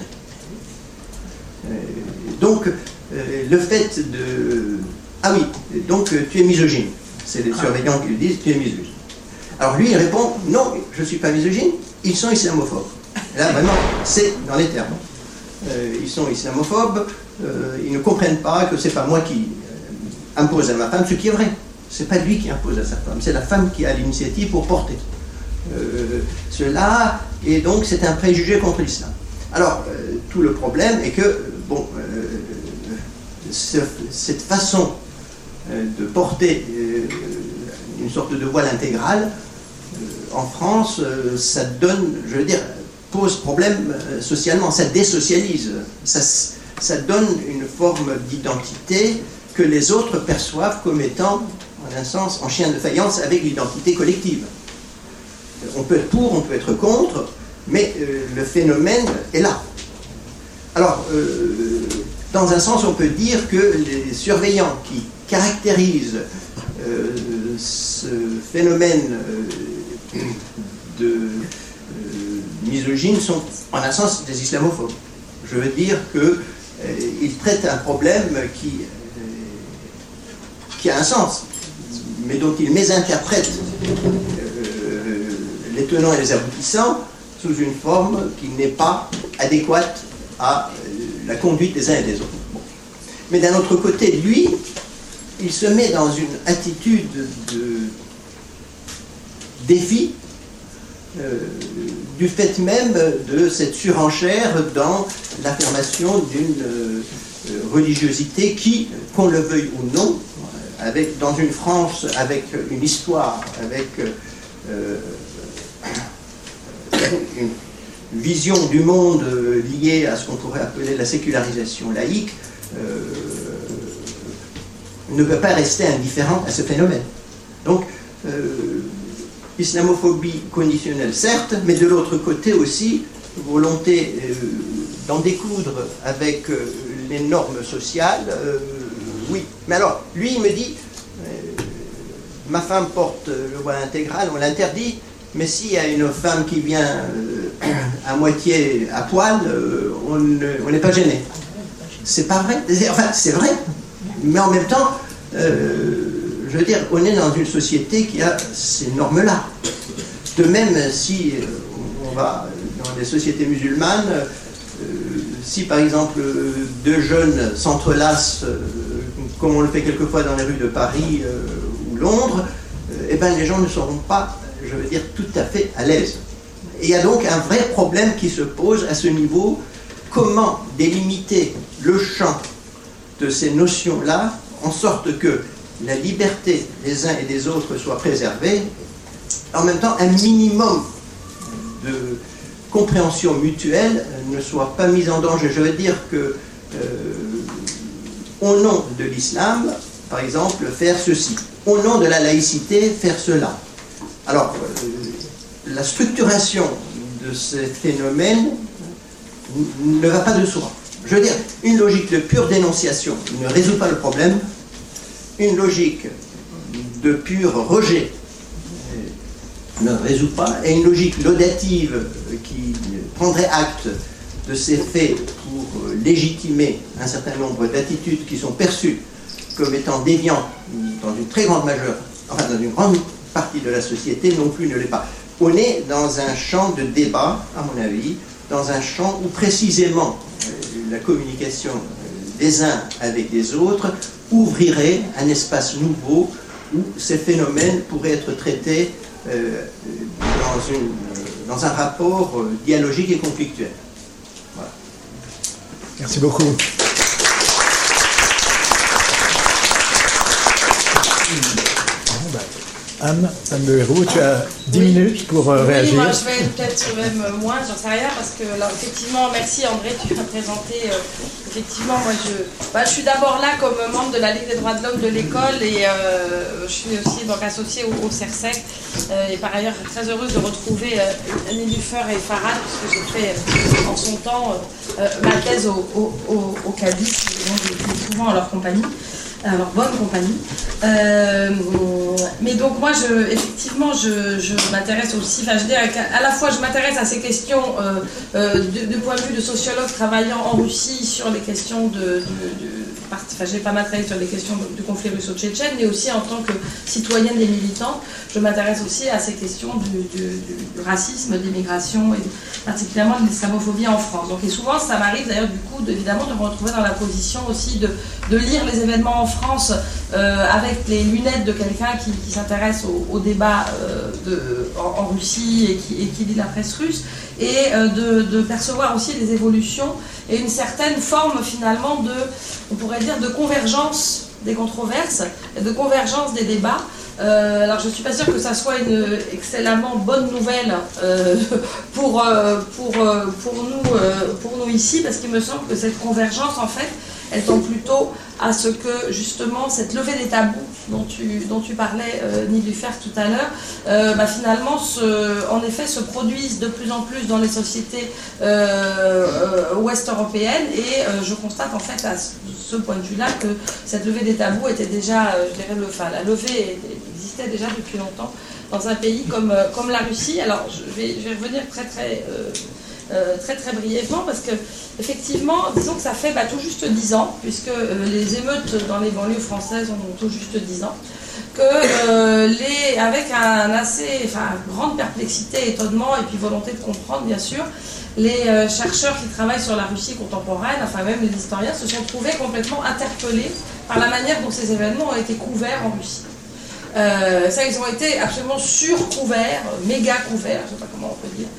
Donc, le fait de... Ah oui, donc tu es misogyne. C'est les surveillants qui lui disent tu es misogyne. Alors lui, il répond non, je ne suis pas misogyne, ils sont islamophobes. Et là, vraiment, c'est dans les termes. Ils sont islamophobes, ils ne comprennent pas que ce n'est pas moi qui impose à ma femme, ce qui est vrai. Ce n'est pas lui qui impose à sa femme, c'est la femme qui a l'initiative pour porter cela, et donc c'est un préjugé contre l'islam. Alors, tout le problème est que, bon, cette façon de porter une sorte de voile intégral, en France, ça donne, je veux dire, pose problème socialement, ça désocialise, ça donne une forme d'identité que les autres perçoivent comme étant, en un sens, en chien de faïence avec l'identité collective. On peut être pour, on peut être contre, mais le phénomène est là. Alors, dans un sens, on peut dire que les surveillants qui caractérisent ce phénomène de misogyne sont, en un sens, des islamophobes. Je veux dire qu'ils traitent un problème qui a un sens, mais dont ils mésinterprètent les tenants et les aboutissants sous une forme qui n'est pas adéquate à la conduite des uns et des autres. Bon. Mais d'un autre côté, lui, il se met dans une attitude de défi du fait même de cette surenchère dans l'affirmation d'une religiosité qui, qu'on le veuille ou non, dans une France avec une histoire, avec une vision du monde liée à ce qu'on pourrait appeler la sécularisation laïque, ne peut pas rester indifférente à ce phénomène. Donc, islamophobie conditionnelle, certes, mais de l'autre côté aussi, volonté d'en découdre avec les normes sociales, oui. Mais alors, lui, il me dit, ma femme porte le voile intégral, on l'interdit, mais s'il y a une femme qui vient à moitié à poil, on n'est pas gêné. C'est pas vrai. Enfin, c'est vrai. Mais en même temps, je veux dire, on est dans une société qui a ces normes-là. De même, si on va dans des sociétés musulmanes, si par exemple deux jeunes s'entrelacent, comme on le fait quelquefois dans les rues de Paris ou Londres, eh ben, les gens ne seront pas, je veux dire, tout à fait à l'aise. Et il y a donc un vrai problème qui se pose à ce niveau. Comment délimiter le champ de ces notions-là en sorte que la liberté des uns et des autres soit préservée, en même temps un minimum de compréhension mutuelle ne soit pas mis en danger. Je veux dire que au nom de l'islam, par exemple, faire ceci, au nom de la laïcité, faire cela. Alors, la structuration de ces phénomènes ne va pas de soi. Je veux dire, une logique de pure dénonciation ne résout pas le problème, une logique de pur rejet ne résout pas, et une logique laudative qui prendrait acte de ces faits pour légitimer un certain nombre d'attitudes qui sont perçues comme étant déviantes dans une très grande majeure, enfin dans une grande partie de la société, non plus ne l'est pas. On est dans un champ de débat, à mon avis, dans un champ où précisément la communication des uns avec les autres ouvrirait un espace nouveau où ces phénomènes pourraient être traités dans un rapport dialogique et conflictuel. Voilà. Merci beaucoup. Anne Le Héroux, tu as 10 minutes pour réagir. Oui, moi je vais peut-être même moins, j'en sais rien, parce que là, effectivement, merci André, tu m'as présenté. Effectivement, moi je suis d'abord là comme membre de la Ligue des droits de l'homme de l'école et je suis aussi donc associée au CERSEC. Et par ailleurs, très heureuse de retrouver Nilufer et Farhad, puisque j'ai fait en son temps ma thèse au Cadiz, donc j'étais souvent en leur compagnie. Alors, bonne compagnie. Mais donc moi, effectivement, je m'intéresse aussi, enfin je dirais qu'à la fois je m'intéresse à ces questions du point de vue de sociologue travaillant en Russie sur les questions j'ai pas mal travaillé sur les questions du conflit russo-tchétchène, mais aussi en tant que citoyenne des militants, je m'intéresse aussi à ces questions du racisme, de l'immigration et particulièrement de l'islamophobie en France. Donc, et souvent, ça m'arrive d'ailleurs du coup, évidemment, de me retrouver dans la position aussi de lire les événements en France avec les lunettes de quelqu'un qui s'intéresse au débat en Russie et qui lit la presse russe, et de percevoir aussi les évolutions et une certaine forme finalement on pourrait dire, de convergence des controverses, de convergence des débats. Alors je ne suis pas sûre que ça soit une excellemment bonne nouvelle pour nous ici, parce qu'il me semble que cette convergence, en fait, elle tend plutôt à ce que, justement, cette levée des tabous dont tu parlais, Nilufer, tout à l'heure, finalement, en effet, se produisent de plus en plus dans les sociétés ouest-européennes, et je constate, en fait, à ce point de vue-là, que cette levée des tabous était déjà, je dirais, la levée existait déjà depuis longtemps dans un pays comme la Russie. Alors, je vais revenir très brièvement, parce que effectivement, disons que ça fait tout juste 10 ans, puisque les émeutes dans les banlieues françaises ont tout juste 10 ans, que avec grande perplexité, étonnement et puis volonté de comprendre, bien sûr, les chercheurs qui travaillent sur la Russie contemporaine, enfin même les historiens, se sont trouvés complètement interpellés par la manière dont ces événements ont été couverts en Russie. Ils ont été absolument surcouverts, méga couverts, je ne sais pas comment on peut dire.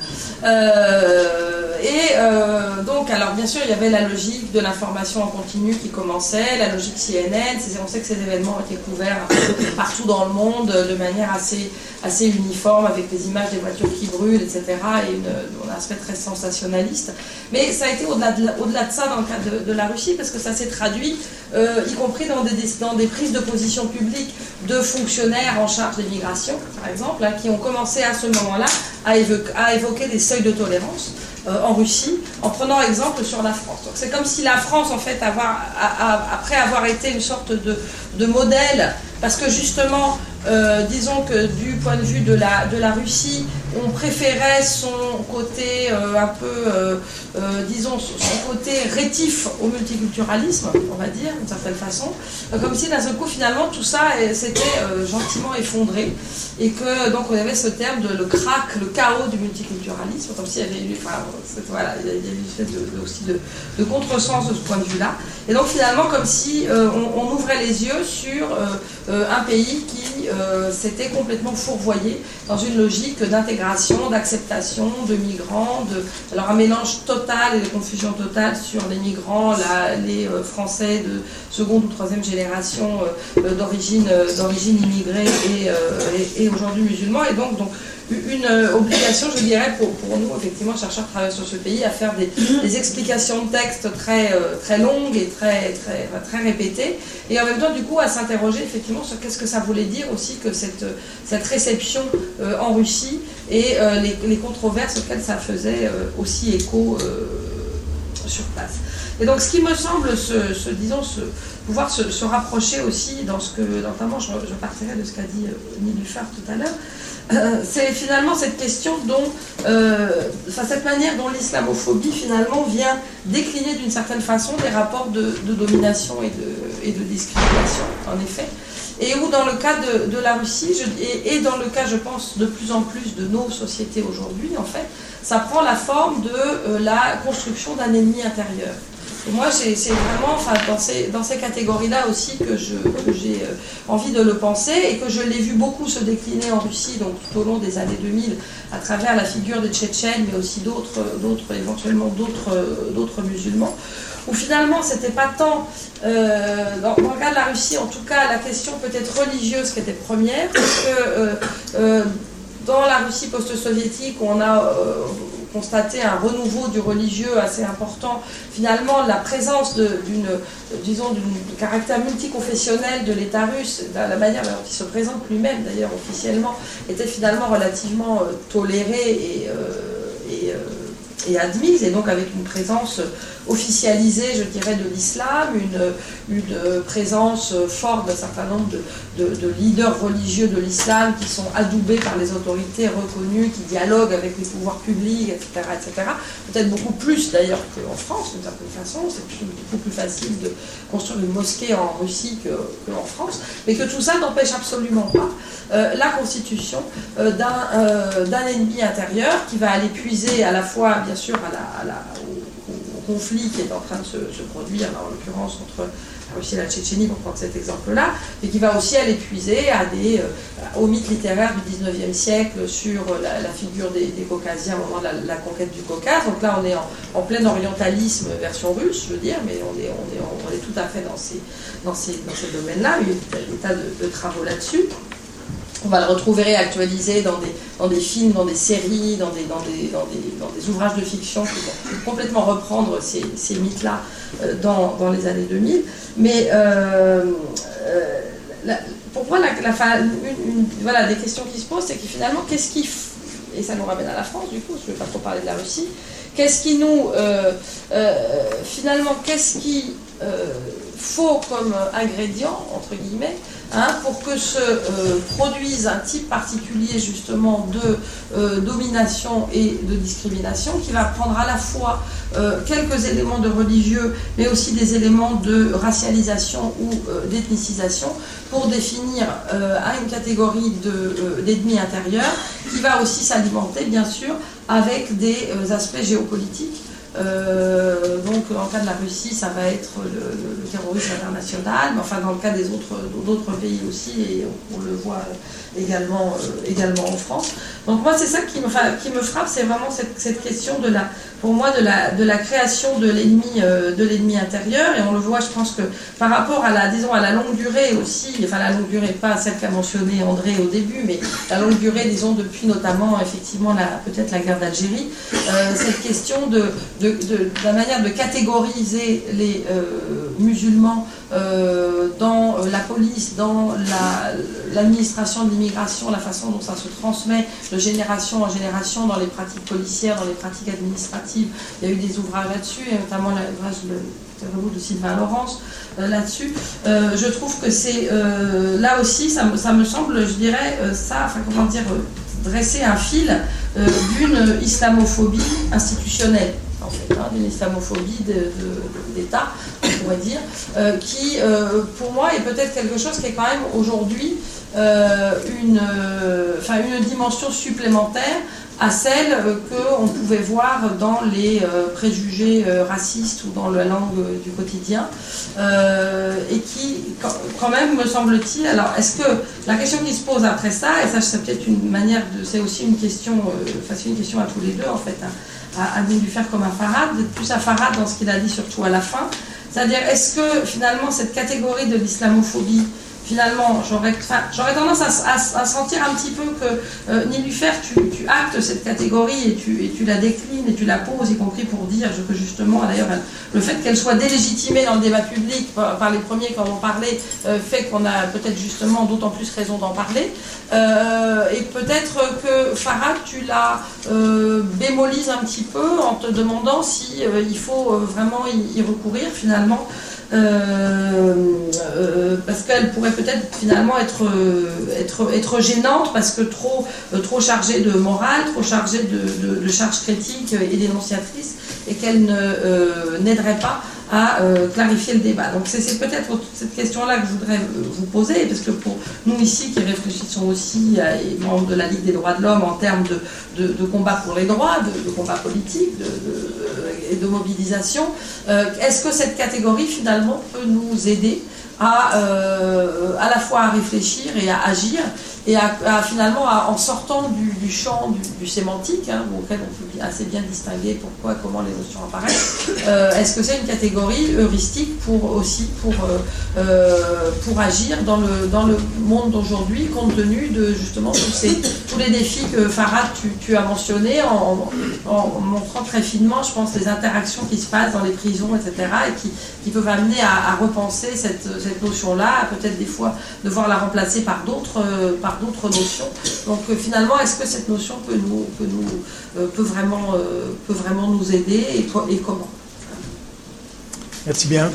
Donc, alors bien sûr, il y avait la logique de l'information en continu qui commençait, la logique CNN. On sait que ces événements ont été couverts partout dans le monde de manière assez uniforme, avec des images des voitures qui brûlent, etc. et un aspect très sensationnaliste. Mais ça a été au-delà de ça dans le cas de la Russie, parce que ça s'est traduit, y compris dans des prises de position publiques de fonctionnaires en charge des migrations, par exemple, qui ont commencé à ce moment-là à évoquer des seuils de tolérance en Russie, en prenant exemple sur la France. Donc c'est comme si la France, en fait, après avoir été une sorte de modèle, parce que justement, disons que du point de vue de la Russie, on préférait son côté disons, son côté rétif au multiculturalisme, on va dire, d'une certaine façon, comme si d'un seul coup, finalement, tout ça s'était gentiment effondré, et que donc on avait ce terme de le crack, le chaos du multiculturalisme, comme s'il y avait eu, il y a eu aussi de contresens de ce point de vue-là, et donc finalement, comme si on ouvrait les yeux sur un pays qui s'était complètement fourvoyé dans une logique d'intégration, d'acceptation de migrants, alors un mélange total et de confusion totale sur les migrants, les Français de seconde ou troisième génération d'origine immigrée et aujourd'hui musulmans, et donc une obligation, je dirais, pour nous, effectivement, chercheurs qui travaillent sur ce pays, à faire des explications de texte très longues et très répétées, et en même temps, du coup, à s'interroger, effectivement, sur qu'est-ce que ça voulait dire aussi que cette réception en Russie et les controverses auxquelles ça faisait aussi écho sur place. Et donc, ce qui me semble, pouvoir se rapprocher aussi notamment, je partirai de ce qu'a dit Nilufer tout à l'heure, c'est finalement cette question cette manière dont l'islamophobie finalement vient décliner d'une certaine façon des rapports de domination et de discrimination, en effet. Et où dans le cas de la Russie, et dans le cas, je pense, de plus en plus de nos sociétés aujourd'hui, en fait, ça prend la forme de la construction d'un ennemi intérieur. Et moi, c'est vraiment dans ces catégories-là aussi que j'ai envie de le penser et que je l'ai vu beaucoup se décliner en Russie donc, tout au long des années 2000 à travers la figure des Tchétchènes, mais aussi éventuellement d'autres musulmans, où finalement, c'était pas tant, dans le cas de la Russie, en tout cas, la question peut-être religieuse qui était première, parce que dans la Russie post-soviétique, on a constaté un renouveau du religieux assez important. Finalement, la présence du caractère multiconfessionnel de l'État russe, la manière dont il se présente lui-même, d'ailleurs officiellement, était finalement relativement tolérée et admise, et donc avec une présence officialisée, je dirais, de l'islam, une présence forte d'un certain nombre de leaders religieux de l'islam qui sont adoubés par les autorités reconnues, qui dialoguent avec les pouvoirs publics, etc. etc. Peut-être beaucoup plus d'ailleurs qu'en France, d'une certaine façon. C'est beaucoup plus facile de construire une mosquée en Russie qu'en France, mais que tout ça n'empêche absolument pas la constitution d'un ennemi intérieur qui va aller puiser à la fois, bien sûr, au conflit qui est en train de se produire, en l'occurrence entre la Russie et la Tchétchénie, pour prendre cet exemple-là, et qui va aussi aller puiser aux mythes littéraires du 19e siècle sur la figure des Caucasiens au moment de la conquête du Caucase. Donc là, on est en plein orientalisme version russe, je veux dire, mais on est tout à fait dans ces domaines-là. Il y a des tas de travaux là-dessus. On va le retrouver réactualisé dans des films, dans des séries, dans des ouvrages de fiction qui vont complètement reprendre ces mythes-là dans les années 2000. Mais pour moi, voilà, des questions qui se posent, c'est que finalement, et ça nous ramène à la France, du coup, je ne vais pas trop parler de la Russie, finalement, qu'est-ce qui faut comme ingrédient, entre guillemets, pour que se produise un type particulier justement de domination et de discrimination qui va prendre à la fois quelques éléments de religieux mais aussi des éléments de racialisation ou d'ethnicisation pour définir une catégorie d'ennemis intérieurs qui va aussi s'alimenter bien sûr avec des aspects géopolitiques. Donc dans le cas de la Russie, ça va être le terrorisme international, mais enfin dans le cas d'autres pays aussi, et on le voit également en France. Donc moi c'est ça qui me frappe, c'est vraiment cette question pour moi de la création de l'ennemi intérieur, et on le voit, je pense que par rapport à la longue durée aussi, enfin la longue durée, pas celle qu'a mentionné André au début, mais la longue durée, disons depuis notamment effectivement peut-être la guerre d'Algérie, cette question de la manière de catégoriser les musulmans dans la police, dans l'administration de l'immigration, la façon dont ça se transmet de génération en génération dans les pratiques policières, dans les pratiques administratives. Il y a eu des ouvrages là-dessus, et notamment l'ouvrage de Sylvain Laurence là-dessus. Je trouve que c'est là aussi, ça me semble, je dirais, dresser un fil d'une islamophobie institutionnelle. En fait, d'une islamophobie d'État, on pourrait dire, qui, pour moi, est peut-être quelque chose qui est quand même aujourd'hui une dimension supplémentaire à celle qu'on pouvait voir dans les préjugés racistes ou dans la langue du quotidien, et qui, quand même, me semble-t-il, alors est-ce que la question qui se pose après ça, et ça c'est peut-être une manière c'est aussi une question, c'est une question à tous les deux en fait, à lui faire comme un Farhad, plus à Farhad dans ce qu'il a dit surtout à la fin, c'est-à-dire est-ce que finalement cette catégorie de l'islamophobie, finalement, j'aurais tendance à sentir un petit peu que Nilufer, tu actes cette catégorie et tu la déclines et tu la poses, y compris pour dire que justement, d'ailleurs, le fait qu'elle soit délégitimée dans le débat public par les premiers qui en ont parlé fait qu'on a peut-être justement d'autant plus raison d'en parler. Et peut-être que Farhad, tu la bémolises un petit peu en te demandant si il faut vraiment y recourir finalement. Parce qu'elle pourrait peut-être finalement être gênante parce que trop chargée de morale, trop chargée de charges critiques et dénonciatrices, et qu'elle n'aiderait pas à clarifier le débat. Donc c'est peut-être cette question-là que je voudrais vous poser, parce que pour nous ici qui réfléchissons aussi, et membres de la Ligue des droits de l'homme, en termes de combat pour les droits, de combat politique et de mobilisation, est-ce que cette catégorie finalement peut nous aider à la fois à réfléchir et à agir, et finalement, en sortant du champ du sémantique, auquel on peut assez bien distinguer pourquoi et comment les notions apparaissent, est-ce que c'est une catégorie heuristique pour agir dans le monde d'aujourd'hui, compte tenu de justement tous les défis que Farhad tu as mentionnés, en montrant très finement, je pense, les interactions qui se passent dans les prisons, etc., et qui peuvent amener à repenser cette notion-là, peut-être des fois devoir la remplacer par d'autres notions. Donc finalement, est-ce que cette notion peut vraiment nous aider, et comment? Merci bien.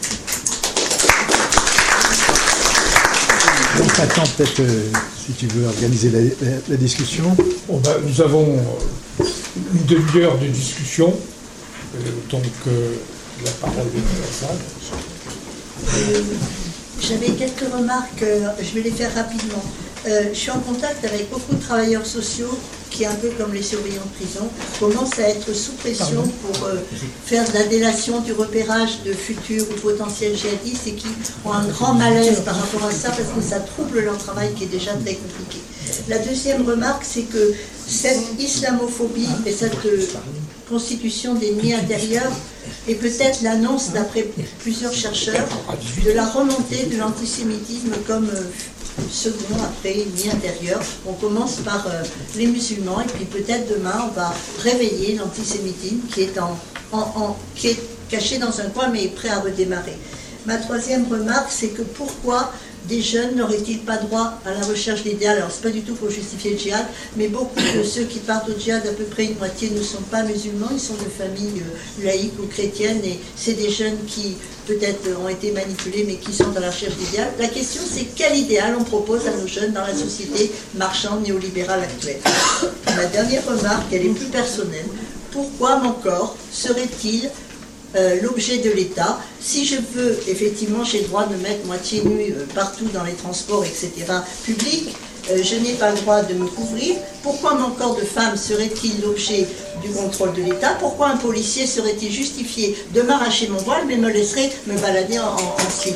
Donc maintenant, peut-être, si tu veux organiser la discussion. Bon, nous avons une demi-heure de discussion, donc la parole est à la salle. J'avais quelques remarques, je vais les faire rapidement. Je suis en contact avec beaucoup de travailleurs sociaux qui, un peu comme les surveillants de prison, commencent à être sous pression pour faire de la délation, du repérage de futurs ou potentiels djihadistes, et qui ont un grand malaise par rapport à ça parce que ça trouble leur travail qui est déjà très compliqué. La deuxième remarque, c'est que cette islamophobie et cette constitution d'ennemis intérieurs est peut-être l'annonce, d'après plusieurs chercheurs, de la remontée de l'antisémitisme comme second, après ennemi intérieur. On commence par les musulmans, et puis peut-être demain on va réveiller l'antisémitisme qui est caché dans un coin mais est prêt à redémarrer. Ma troisième remarque, c'est que pourquoi des jeunes n'auraient-ils pas droit à la recherche d'idéal? Alors, c'est pas du tout pour justifier le djihad, mais beaucoup de ceux qui partent au djihad, à peu près une moitié, ne sont pas musulmans, ils sont de familles laïques ou chrétiennes, et c'est des jeunes qui, peut-être, ont été manipulés, mais qui sont dans la recherche d'idéal. La question, c'est quel idéal on propose à nos jeunes dans la société marchande néolibérale actuelle? Ma dernière remarque, elle est plus personnelle. Pourquoi mon corps serait-il l'objet de l'État? Si je veux, effectivement, j'ai le droit de me mettre moitié nue partout dans les transports, etc., publics, je n'ai pas le droit de me couvrir. Pourquoi mon corps de femme serait-il l'objet du contrôle de l'État? Pourquoi un policier serait-il justifié de m'arracher mon voile, mais me laisserait me balader en slip?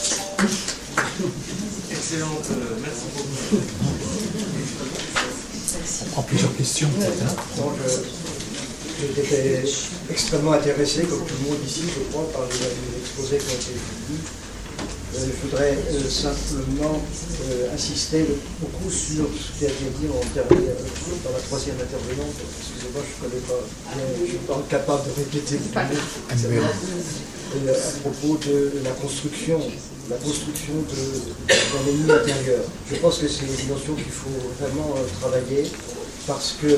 Excellente, merci beaucoup. On prend plusieurs questions. J'étais extrêmement intéressé, comme tout le monde ici, je crois, par les exposés qui ont été publiés. Je voudrais simplement insister beaucoup sur ce qui a été dit en dernier, dans la troisième intervenante. Excusez-moi, je ne connais pas bien, je ne suis pas capable de répéter à propos de la construction d'un ennemi intérieur. Je pense que c'est une notion qu'il faut vraiment travailler, parce que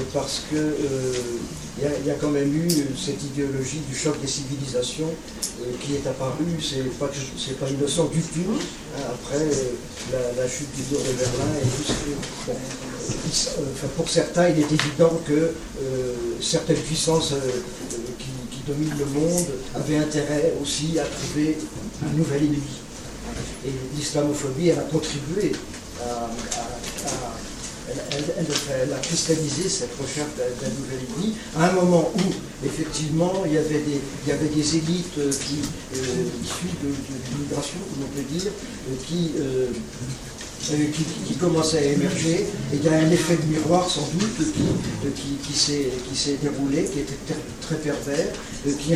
il y a quand même eu cette idéologie du choc des civilisations qui est apparue. C'est pas innocent du tout, après la chute du mur de Berlin et tout ce que, pour certains, il est évident que certaines puissances qui dominent le monde avaient intérêt aussi à trouver un nouvel ennemi. Et l'islamophobie, elle a contribué elle a cristallisé cette recherche d'un nouvel ennemi, à un moment où, effectivement, il y avait des élites issues de l'immigration, comme on peut dire, qui commençaient à émerger, et il y a un effet de miroir, sans doute, qui s'est déroulé, qui était très pervers, qui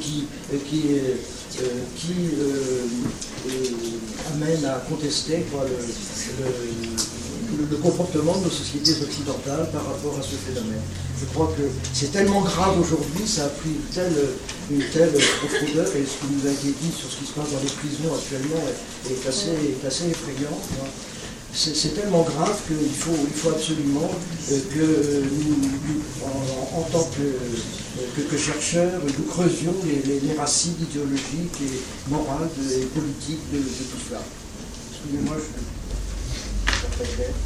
amène à contester le comportement de nos sociétés occidentales par rapport à ce phénomène. Je crois que c'est tellement grave aujourd'hui, ça a pris une telle profondeur, et ce qui nous a été dit sur ce qui se passe dans les prisons actuellement est assez effrayant. C'est tellement grave qu'il faut absolument que nous, en tant que chercheurs, nous creusions les racines idéologiques et morales et politiques de tout cela. Excusez-moi, je très clair.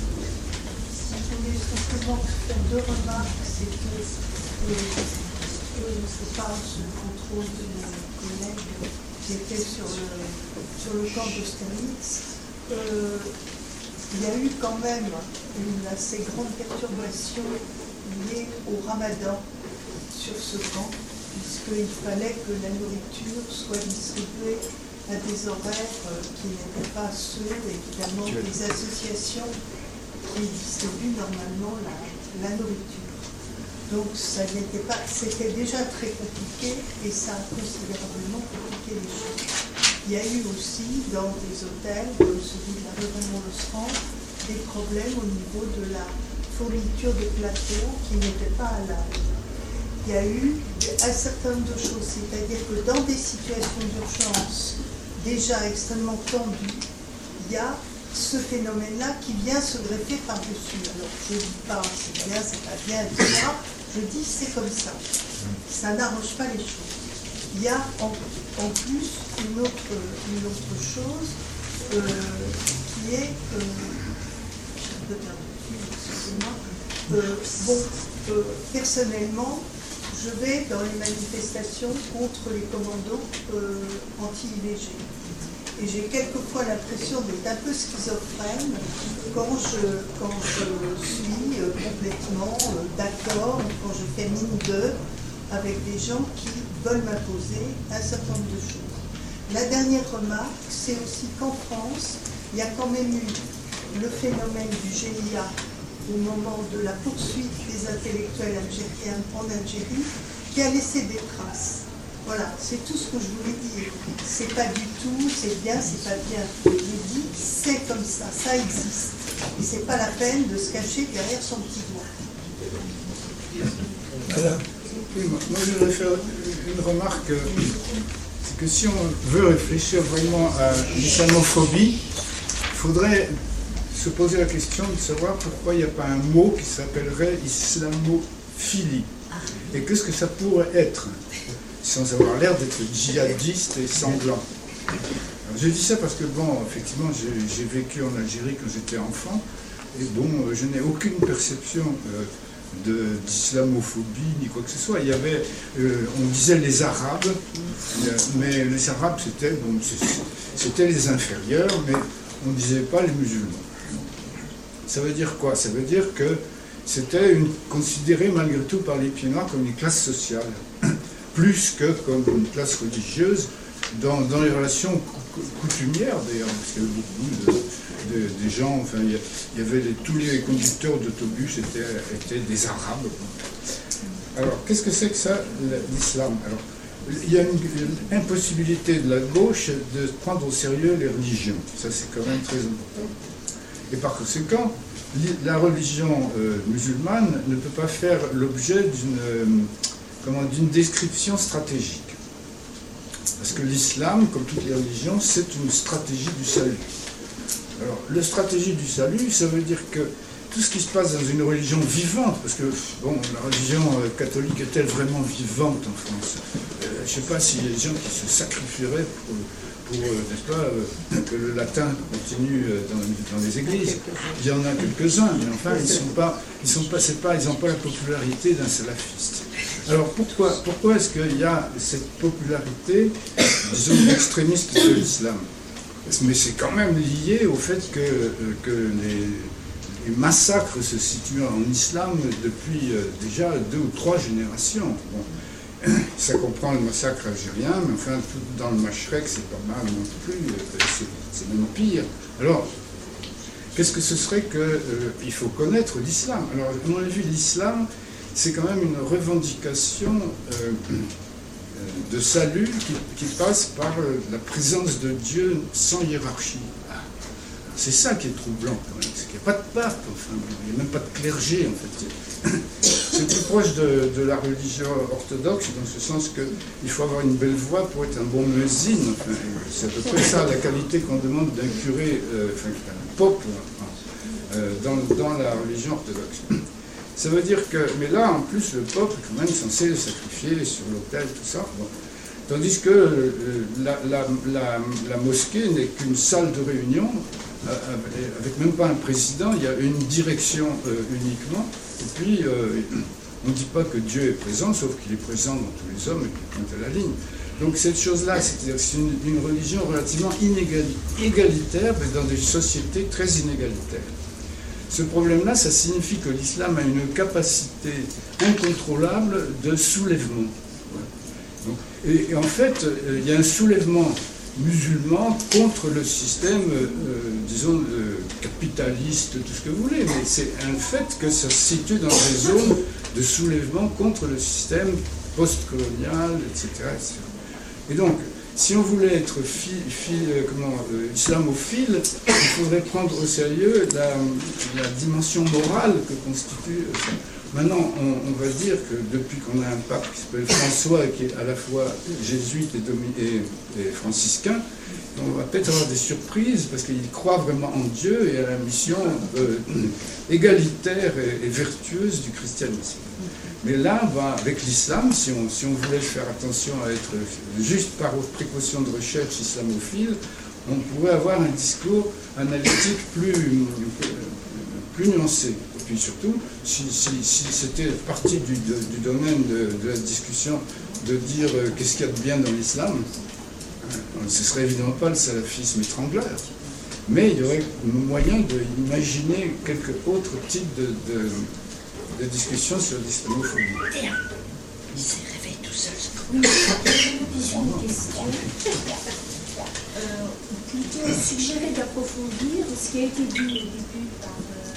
Si je voulais simplement faire deux remarques, c'est que c'est pas sous le contrôle de mon collègue qui était sur le camp d'Austerlitz. Il y a eu quand même une assez grande perturbation liée au ramadan sur ce camp, puisqu'il fallait que la nourriture soit distribuée à des horaires qui n'étaient pas ceux, évidemment, des associations qui distribuent normalement la nourriture. Donc ça n'était pas, c'était déjà très compliqué et ça a considérablement compliqué les choses. Il y a eu aussi dans des hôtels, comme celui de la rue Raymond-Lestrand, des problèmes au niveau de la fourniture de plateaux qui n'étaient pas à l'âge. Il y a eu un certain nombre de choses, c'est-à-dire que dans des situations d'urgence déjà extrêmement tendues, il y a ce phénomène-là qui vient se greffer par-dessus. Alors je ne dis pas c'est bien, c'est pas bien, etc. Je dis c'est comme ça. Ça n'arrange pas les choses. Il y a en plus une autre chose qui est personnellement, je vais dans les manifestations contre les commandos anti-IVG. Et j'ai quelquefois l'impression d'être un peu schizophrène quand je suis complètement d'accord, quand je fais mine d'eux avec des gens qui veulent m'imposer un certain nombre de choses. La dernière remarque, c'est aussi qu'en France, il y a quand même eu le phénomène du GIA au moment de la poursuite des intellectuels algériens en Algérie, qui a laissé des traces. Voilà, c'est tout ce que je voulais dire. C'est pas du tout, c'est bien, c'est pas bien. Je dis, c'est comme ça, ça existe. Et c'est pas la peine de se cacher derrière son petit doigt. Voilà. Moi, je voudrais faire une remarque. C'est que si on veut réfléchir vraiment à l'islamophobie, il faudrait se poser la question de savoir pourquoi il n'y a pas un mot qui s'appellerait islamophilie. Et qu'est-ce que ça pourrait être, sans avoir l'air d'être djihadiste et sanglant. Alors, je dis ça parce que, bon, effectivement, j'ai vécu en Algérie quand j'étais enfant, et bon, je n'ai aucune perception d'islamophobie, ni quoi que ce soit. Il y avait, on disait les Arabes, mais les Arabes, c'était les inférieurs, mais on ne disait pas les musulmans. Ça veut dire quoi? Ça veut dire que c'était considéré malgré tout par les pieds noirs comme une classe sociale, plus que comme une classe religieuse, dans les relations coutumières d'ailleurs, parce qu'il y avait beaucoup des gens, enfin il y avait tous les conducteurs d'autobus étaient des Arabes. Alors qu'est-ce que c'est que ça, l'islam? Alors il y a une impossibilité de la gauche de prendre au sérieux les religions, ça c'est quand même très important. Et par conséquent, la religion musulmane ne peut pas faire l'objet d'une description stratégique. Parce que l'islam, comme toutes les religions, c'est une stratégie du salut. Alors, la stratégie du salut, ça veut dire que tout ce qui se passe dans une religion vivante, parce que, bon, la religion catholique est-elle vraiment vivante en France? Je ne sais pas s'il y a des gens qui se sacrifieraient pour n'est-ce pas, que le latin continue dans les églises. Il y en a quelques-uns, mais enfin, ils n'ont pas la popularité d'un salafiste. Alors pourquoi est-ce qu'il y a cette popularité, disons, extrémiste de l'islam? Mais c'est quand même lié au fait que les massacres se situent en islam depuis déjà 2 ou 3 générations. Bon. Ça comprend le massacre algérien, mais enfin, tout dans le Machrek, c'est pas mal non plus, c'est même pire. Alors, qu'est-ce que ce serait qu'il faut connaître l'islam? Alors, à mon avis, l'islam, c'est quand même une revendication de salut qui passe par la présence de Dieu sans hiérarchie. C'est ça qui est troublant, quand même, c'est qu'il n'y a pas de pape, enfin, il n'y a même pas de clergé, en fait. C'est plus proche de la religion orthodoxe, dans ce sens qu'il faut avoir une belle voix pour être un bon muezzin. Enfin, c'est à peu près ça la qualité qu'on demande d'un curé, enfin d'un pope, dans la religion orthodoxe. Ça veut dire que, mais là, en plus, le pope est quand même censé sacrifier sur l'autel, tout ça. Bon. Tandis que la mosquée n'est qu'une salle de réunion, avec même pas un président, il y a une direction uniquement, et puis On ne dit pas que Dieu est présent, sauf qu'il est présent dans tous les hommes et qu'il pointe à la ligne. Donc cette chose-là, c'est une religion relativement égalitaire, mais dans des sociétés très inégalitaires. Ce problème-là, ça signifie que l'islam a une capacité incontrôlable de soulèvement. Donc, et en fait, il y a un soulèvement musulman contre le système, disons, capitaliste, tout ce que vous voulez, mais c'est un fait que ça se situe dans des zones de soulèvement contre le système post-colonial, etc., etc. Et donc, si on voulait être islamophile, il faudrait prendre au sérieux la dimension morale que constitue ça. Maintenant, on va dire que depuis qu'on a un pape qui s'appelle François, qui est à la fois jésuite et franciscain, on va peut-être avoir des surprises parce qu'il croit vraiment en Dieu et à la mission égalitaire et vertueuse du christianisme. Mais là, avec l'islam, si on voulait faire attention à être juste par précaution de recherche islamophile, on pourrait avoir un discours analytique plus nuancé. Et puis surtout, si c'était partie du domaine de la discussion de dire qu'est-ce qu'il y a de bien dans l'islam, ce ne serait évidemment pas le salafisme étrangleur. Mais il y aurait moyen d'imaginer quelques autres types de discussion sur l'islamophobie. Il s'est réveillé tout seul. Oui, j'ai une question. Plutôt suggérer d'approfondir ce qui a été dit au début par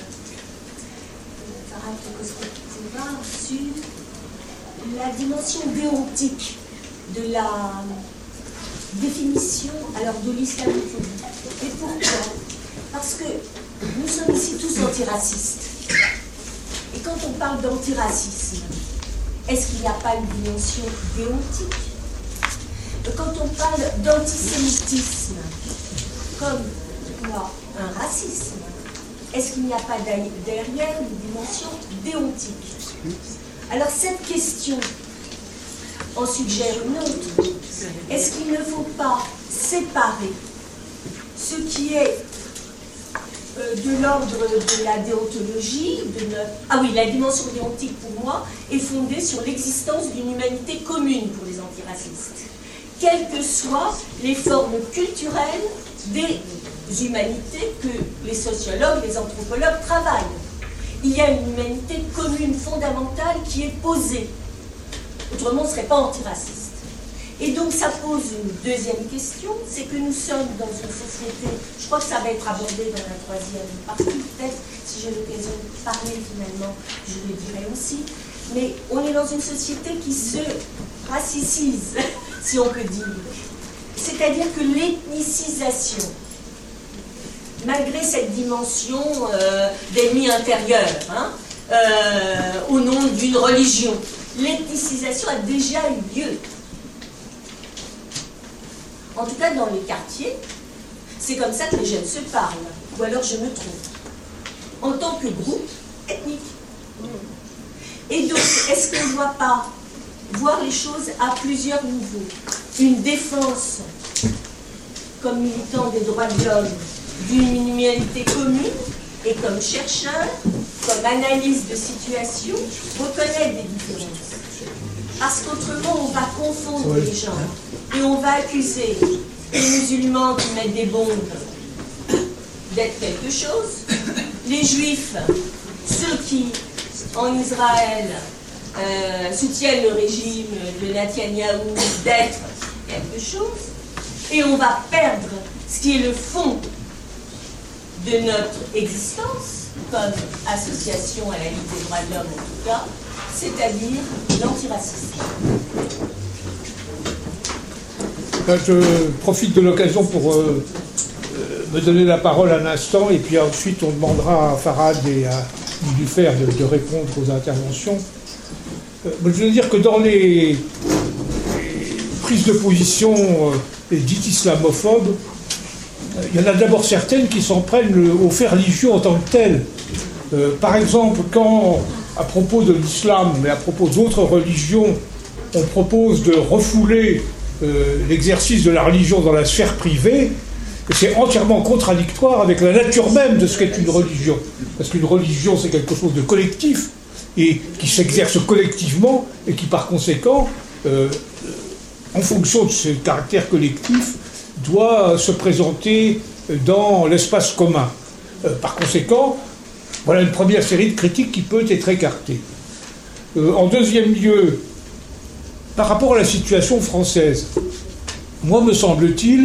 Farhad Koskova sur la dimension déontique de la définition de l'islamophobie. Et pourquoi? Parce que nous sommes ici tous antiracistes. Et quand on parle d'antiracisme, est-ce qu'il n'y a pas une dimension déontique? Quand on parle d'antisémitisme comme un racisme, est-ce qu'il n'y a pas derrière une dimension déontique? Alors cette question en suggère une autre. Est-ce qu'il ne faut pas séparer ce qui est de l'ordre de la déontologie, la dimension déontique pour moi est fondée sur l'existence d'une humanité commune pour les antiracistes, quelles que soient les formes culturelles des humanités que les sociologues, les anthropologues travaillent. Il y a une humanité commune fondamentale qui est posée. Autrement, on ne serait pas antiraciste. Et donc ça pose une deuxième question, c'est que nous sommes dans une société, je crois que ça va être abordé dans la troisième partie, peut-être, si j'ai l'occasion de parler finalement, je le dirai aussi, mais on est dans une société qui se racicise, si on peut dire. C'est-à-dire que l'ethnicisation, malgré cette dimension d'ennemi intérieur, au nom d'une religion, l'ethnicisation a déjà eu lieu. En tout cas, dans les quartiers, c'est comme ça que les jeunes se parlent. Ou alors je me trompe. En tant que groupe ethnique. Et donc, est-ce qu'on ne doit pas voir les choses à plusieurs niveaux? Une défense, comme militant des droits de l'homme, d'une humanité commune, et comme chercheur, comme analyse de situation, reconnaître des différences. Parce qu'autrement, on va confondre les gens. Et on va accuser les musulmans qui mettent des bombes d'être quelque chose, les juifs, ceux qui, en Israël, soutiennent le régime de Netanyahou, d'être quelque chose, et on va perdre ce qui est le fond de notre existence, comme association à la Ligue des droits de l'homme en tout cas, c'est-à-dire l'antiracisme. Je profite de l'occasion pour me donner la parole un instant, et puis ensuite on demandera à Farhad et à Dufer de répondre aux interventions. Je veux dire que dans les prises de position dites islamophobes, il y en a d'abord certaines qui s'en prennent aux faits religieux en tant que tels. Par exemple, quand, à propos de l'islam, mais à propos d'autres religions, on propose de refouler l'exercice de la religion dans la sphère privée, c'est entièrement contradictoire avec la nature même de ce qu'est une religion. Parce qu'une religion, c'est quelque chose de collectif, et qui s'exerce collectivement et qui par conséquent, en fonction de ce caractère collectif, doit se présenter dans l'espace commun. Par conséquent, voilà une première série de critiques qui peut être écartée. En deuxième lieu, par rapport à la situation française, moi me semble-t-il,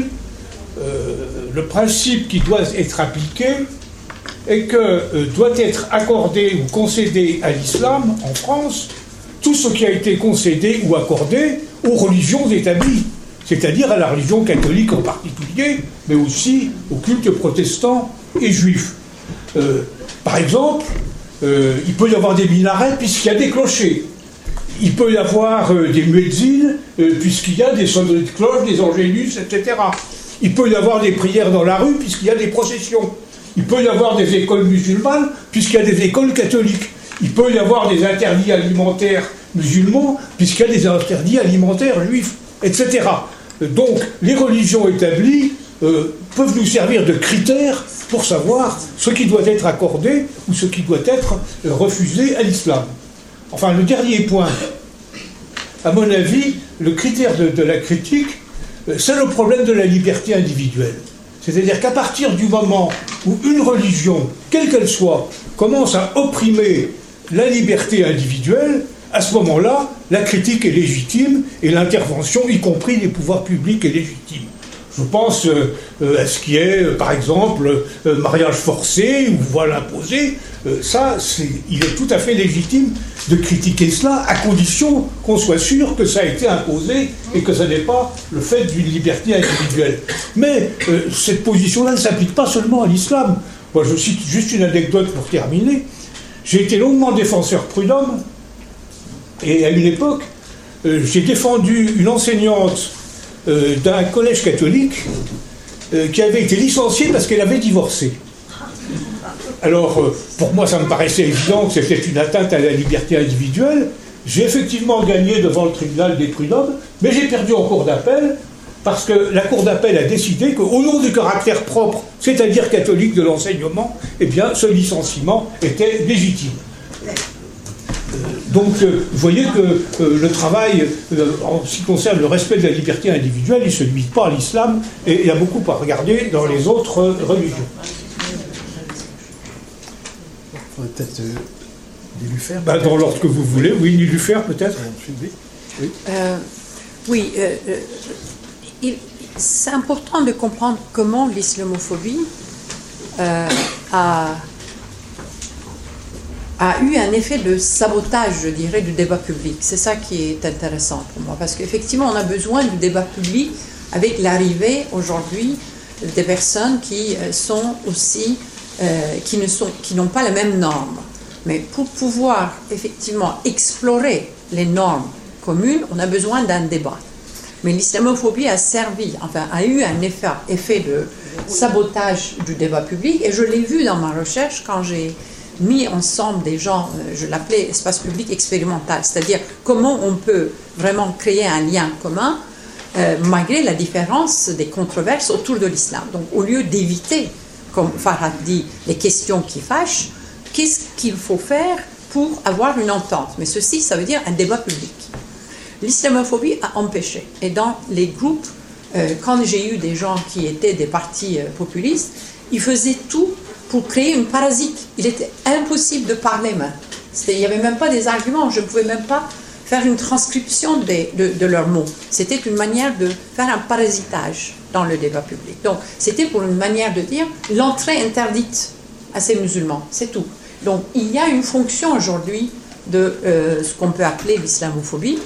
le principe qui doit être appliqué est que doit être accordé ou concédé à l'islam en France tout ce qui a été concédé ou accordé aux religions établies, c'est-à-dire à la religion catholique en particulier, mais aussi aux cultes protestants et juifs. Par exemple, il peut y avoir des minarets puisqu'il y a des clochers. Il peut y avoir des muezzins puisqu'il y a des sonneries de cloches, des angélus, etc. Il peut y avoir des prières dans la rue puisqu'il y a des processions. Il peut y avoir des écoles musulmanes puisqu'il y a des écoles catholiques. Il peut y avoir des interdits alimentaires musulmans puisqu'il y a des interdits alimentaires juifs, etc. Donc les religions établies peuvent nous servir de critères pour savoir ce qui doit être accordé ou ce qui doit être refusé à l'islam. Enfin, le dernier point, à mon avis, le critère de la critique, c'est le problème de la liberté individuelle. C'est-à-dire qu'à partir du moment où une religion, quelle qu'elle soit, commence à opprimer la liberté individuelle, à ce moment-là, la critique est légitime et l'intervention, y compris des pouvoirs publics, est légitime. Je pense à ce qui est, par exemple, mariage forcé ou voile imposé. Il est tout à fait légitime de critiquer cela, à condition qu'on soit sûr que ça a été imposé et que ce n'est pas le fait d'une liberté individuelle. Mais cette position-là ne s'applique pas seulement à l'islam. Moi, je cite juste une anecdote pour terminer. J'ai été longuement défenseur prud'homme, et à une époque, j'ai défendu une enseignante d'un collège catholique qui avait été licenciée parce qu'elle avait divorcé. Alors, pour moi, ça me paraissait évident que c'était une atteinte à la liberté individuelle. J'ai effectivement gagné devant le tribunal des prud'hommes, mais j'ai perdu en cour d'appel parce que la cour d'appel a décidé qu'au nom du caractère propre, c'est-à-dire catholique de l'enseignement, eh bien, ce licenciement était légitime. Donc, vous voyez que le travail, en ce qui concerne le respect de la liberté individuelle, il ne se limite pas à l'islam, et il y a beaucoup à regarder dans les autres religions. Il faudrait peut-être Nilufer. Dans l'ordre que vous voulez, oui, Nilufer peut-être. Oui, c'est important de comprendre comment l'islamophobie a eu un effet de sabotage, je dirais, du débat public. C'est ça qui est intéressant pour moi, parce qu'effectivement, on a besoin du débat public avec l'arrivée aujourd'hui des personnes qui sont aussi, qui n'ont pas les mêmes normes. Mais pour pouvoir effectivement explorer les normes communes, on a besoin d'un débat. Mais l'islamophobie a servi, enfin, a eu un effet de sabotage du débat public, et je l'ai vu dans ma recherche quand j'ai mis ensemble des gens, je l'appelais espace public expérimental, c'est-à-dire comment on peut vraiment créer un lien commun malgré la différence des controverses autour de l'islam. Donc au lieu d'éviter, comme Farhad dit, les questions qui fâchent, qu'est-ce qu'il faut faire pour avoir une entente? Mais ceci, ça veut dire un débat public. L'islamophobie a empêché. Et dans les groupes, quand j'ai eu des gens qui étaient des partis populistes, ils faisaient tout pour créer une parasite. Il était impossible de parler même. Il n'y avait même pas des arguments, je ne pouvais même pas faire une transcription de leurs mots. C'était une manière de faire un parasitage dans le débat public. Donc c'était pour une manière de dire l'entrée interdite à ces musulmans, c'est tout. Donc il y a une fonction aujourd'hui de ce qu'on peut appeler l'islamophobie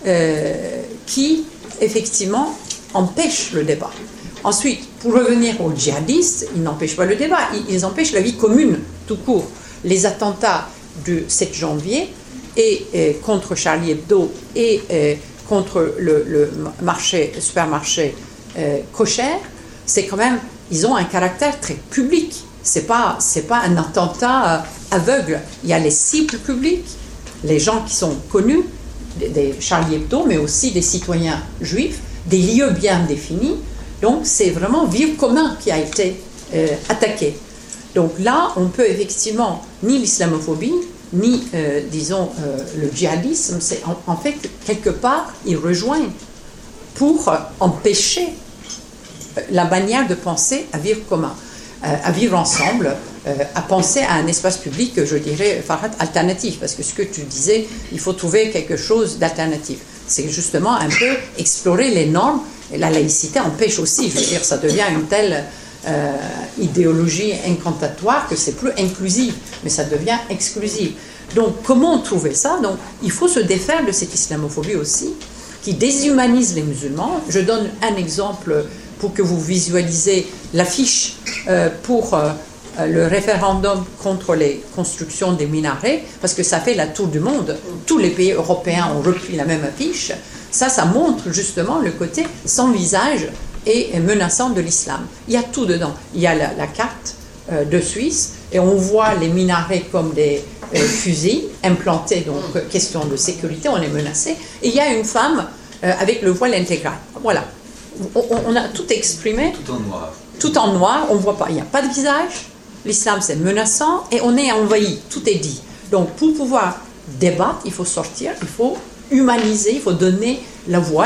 qui effectivement empêche le débat. Ensuite, pour revenir aux djihadistes, ils n'empêchent pas le débat, ils empêchent la vie commune, tout court. Les attentats du 7 janvier, et contre Charlie Hebdo, et contre le supermarché Kosher, c'est quand même, ils ont un caractère très public. C'est pas un attentat aveugle. Il y a les cibles publiques, les gens qui sont connus, des Charlie Hebdo, mais aussi des citoyens juifs, des lieux bien définis. Donc c'est vraiment vivre commun qui a été attaqué. Donc là, on peut effectivement ni l'islamophobie, ni, disons, le djihadisme, c'est en fait, quelque part, ils rejoignent pour empêcher la manière de penser à vivre commun, à vivre ensemble, à penser à un espace public, je dirais, Farhad, alternatif, parce que ce que tu disais, il faut trouver quelque chose d'alternatif. C'est justement un peu explorer les normes, et la laïcité empêche aussi, je veux dire, ça devient une telle idéologie incantatoire que c'est plus inclusif, mais ça devient exclusif. Donc, comment trouver ça? Donc, il faut se défaire de cette islamophobie aussi, qui déshumanise les musulmans. Je donne un exemple pour que vous visualisez l'affiche pour le référendum contre les constructions des minarets, parce que ça fait la tour du monde. Tous les pays européens ont repris la même affiche. Ça montre justement le côté sans visage et menaçant de l'islam. Il y a tout dedans. Il y a la carte de Suisse, et on voit les minarets comme des fusils implantés, donc question de sécurité, on est menacé. Et il y a une femme avec le voile intégral. Voilà. On a tout exprimé. Tout en noir. Tout en noir, on ne voit pas. Il n'y a pas de visage. L'islam, c'est menaçant et on est envahi. Tout est dit. Donc, pour pouvoir débattre, il faut sortir, il faut humaniser, il faut donner la voix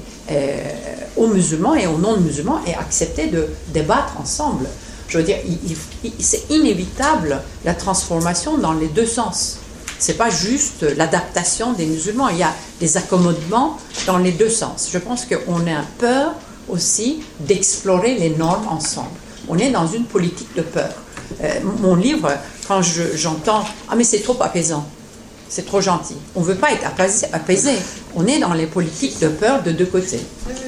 aux musulmans et aux non-musulmans et accepter de débattre ensemble. Je veux dire, c'est inévitable la transformation dans les deux sens. Ce n'est pas juste l'adaptation des musulmans, il y a des accommodements dans les deux sens. Je pense qu'on a peur aussi d'explorer les normes ensemble. On est dans une politique de peur. Mon livre, quand j'entends « Ah mais c'est trop apaisant, c'est trop gentil », on ne veut pas être apaisé. On est dans les politiques de peur de deux côtés.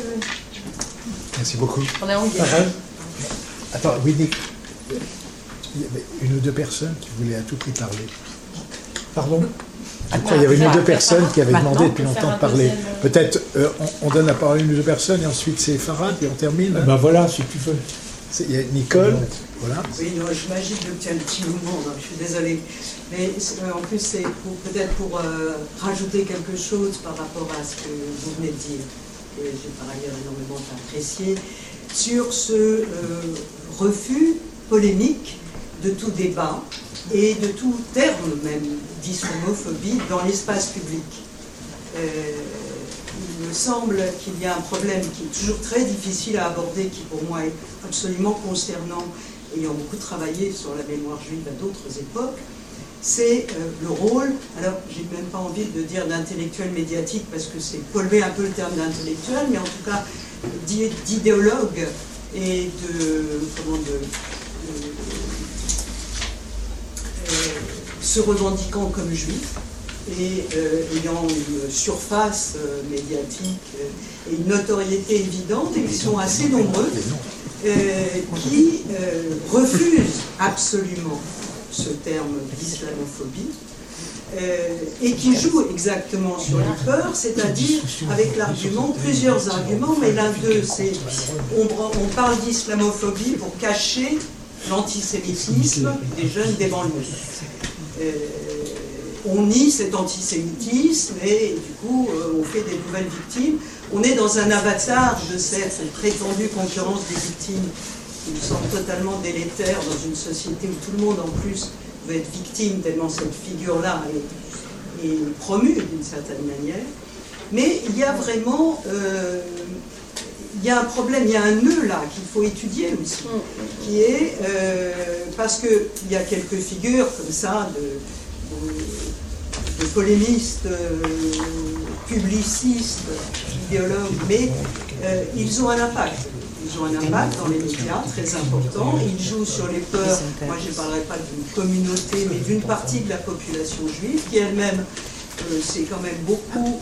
Merci beaucoup. On est en guerre. Attends, oui, Nick. Il y avait une ou deux personnes qui voulaient à tout prix parler. Pardon? Je crois qu'il y avait une ou deux personnes qui avaient demandé depuis longtemps de parler. Peut-être on donne la parole à une ou deux personnes et ensuite c'est Farhad et on termine. Ben voilà, si tu veux. Il y a Nicole. Voilà. Oui, non, j'imagine qu'il y a un petit mouvement, donc je suis désolée. Mais en plus, c'est peut-être pour rajouter quelque chose par rapport à ce que vous venez de dire, que j'ai par ailleurs énormément apprécié, sur ce refus polémique de tout débat et de tout terme même d'islamophobie dans l'espace public. Il me semble qu'il y a un problème qui est toujours très difficile à aborder, qui pour moi est absolument consternant, ayant beaucoup travaillé sur la mémoire juive à d'autres époques, c'est le rôle, alors j'ai même pas envie de dire d'intellectuel médiatique parce que c'est polluer un peu le terme d'intellectuel, mais en tout cas d'idéologue et se revendiquant comme juif et ayant une surface médiatique et une notoriété évidente, et qui sont assez nombreux, qui refusent absolument ce terme d'islamophobie et qui jouent exactement sur les peurs, c'est-à-dire avec l'argument, plusieurs arguments, mais l'un d'eux, c'est on parle d'islamophobie pour cacher l'antisémitisme des jeunes des banlieues. On nie cet antisémitisme et du coup on fait des nouvelles victimes. On est dans un avatar de cette prétendue concurrence des victimes qui me semble totalement délétère dans une société où tout le monde en plus veut être victime tellement cette figure-là est promue d'une certaine manière. Mais il y a vraiment il y a un problème, il y a un nœud là qu'il faut étudier aussi, qui est parce qu'il y a quelques figures comme ça de polémistes, publicistes, idéologues, mais ils ont un impact. Ils ont un impact dans les médias très important. Ils jouent sur les peurs. Moi, je ne parlerai pas d'une communauté, mais d'une partie de la population juive qui elle-même s'est quand même beaucoup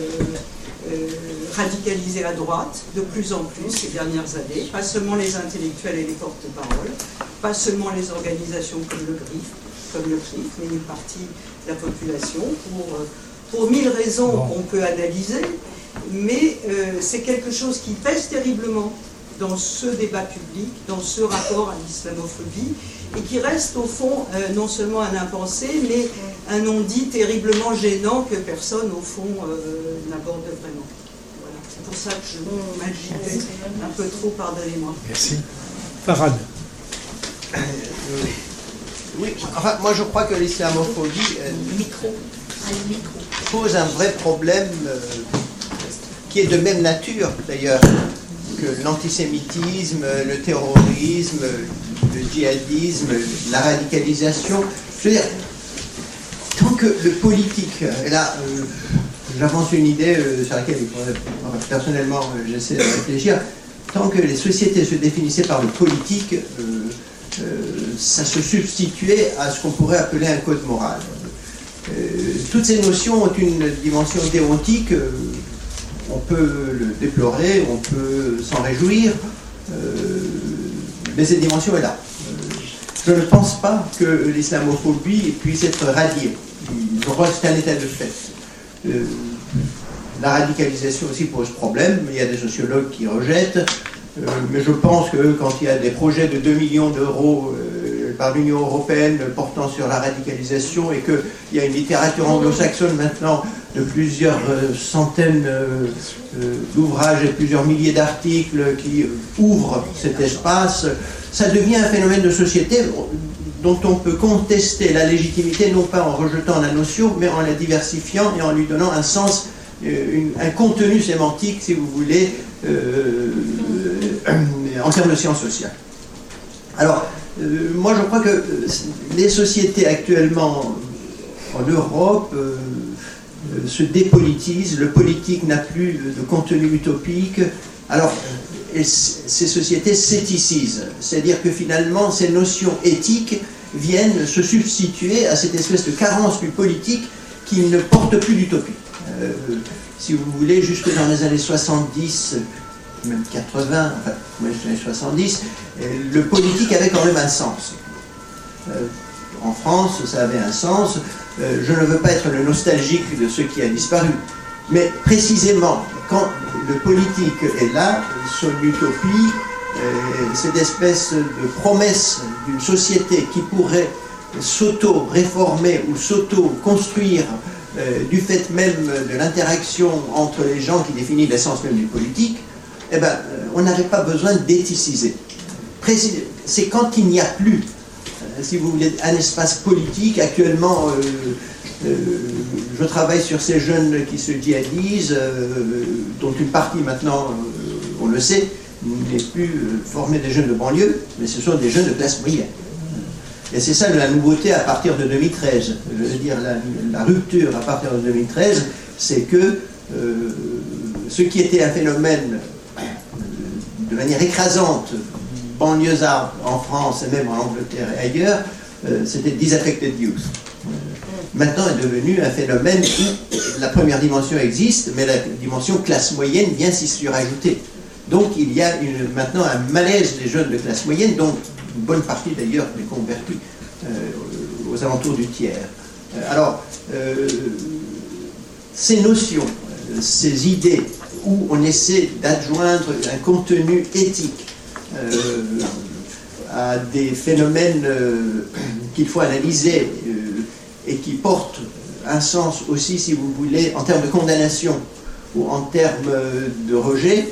radicalisée à droite, de plus en plus ces dernières années. Pas seulement les intellectuels et les porte-paroles, pas seulement les organisations comme le CRIF, mais une partie de la population, pour mille raisons qu'on peut analyser, mais c'est quelque chose qui pèse terriblement dans ce débat public, dans ce rapport à l'islamophobie, et qui reste au fond non seulement un impensé, mais un non-dit terriblement gênant que personne au fond n'aborde vraiment. Voilà. C'est pour ça que je m'agitais un peu trop, pardonnez-moi. Merci. Farhad. Oui, enfin, moi je crois que l'islamophobie pose un vrai problème qui est de même nature d'ailleurs que l'antisémitisme, le terrorisme, le djihadisme, la radicalisation. Je veux dire, tant que le politique, et là j'avance une idée sur laquelle personnellement j'essaie de réfléchir, tant que les sociétés se définissaient par le politique, ça se substituait à ce qu'on pourrait appeler un code moral. Toutes ces notions ont une dimension déontique, on peut le déplorer, on peut s'en réjouir, mais cette dimension est là. Je ne pense pas que l'islamophobie puisse être radiée. Je crois que c'est un état de fait. La radicalisation aussi pose problème, il y a des sociologues qui rejettent, mais je pense que quand il y a des projets de 2 millions d'euros par l'Union européenne portant sur la radicalisation et qu'il y a une littérature anglo-saxonne maintenant de plusieurs centaines d'ouvrages et plusieurs milliers d'articles qui ouvrent cet espace, ça devient un phénomène de société dont on peut contester la légitimité, non pas en rejetant la notion, mais en la diversifiant et en lui donnant un sens, un contenu sémantique, si vous voulez, en termes de sciences sociales. Alors, moi je crois que les sociétés actuellement en Europe se dépolitisent, le politique n'a plus de contenu utopique, alors ces sociétés s'éthicisent, c'est-à-dire que finalement ces notions éthiques viennent se substituer à cette espèce de carence du politique qui ne porte plus d'utopie. Si vous voulez, jusque dans les années 70, même 80, enfin, moi je suis 70, le politique avait quand même un sens. En France, ça avait un sens. Je ne veux pas être le nostalgique de ce qui a disparu, mais précisément, quand le politique est là, son utopie, cette espèce de promesse d'une société qui pourrait s'auto-réformer ou s'auto-construire du fait même de l'interaction entre les gens qui définit l'essence même du politique, eh ben, on n'avait pas besoin d'éthiciser. C'est quand il n'y a plus, si vous voulez, un espace politique. Actuellement, je travaille sur ces jeunes qui se djihadisent, dont une partie maintenant, on le sait, n'est plus formée des jeunes de banlieue, mais ce sont des jeunes de classe moyenne. Et c'est ça la nouveauté à partir de 2013. Je veux dire, la rupture à partir de 2013, c'est que ce qui était un phénomène de manière écrasante, banlieusard en France et même en Angleterre et ailleurs, c'était disaffected youth. Maintenant est devenu un phénomène où la première dimension existe, mais la dimension classe moyenne vient s'y surajouter. Donc il y a maintenant un malaise des jeunes de classe moyenne, dont une bonne partie d'ailleurs des convertis aux alentours du tiers. Alors, ces notions, ces idées où on essaie d'adjoindre un contenu éthique à des phénomènes qu'il faut analyser et qui portent un sens aussi, si vous voulez, en termes de condamnation ou en termes de rejet.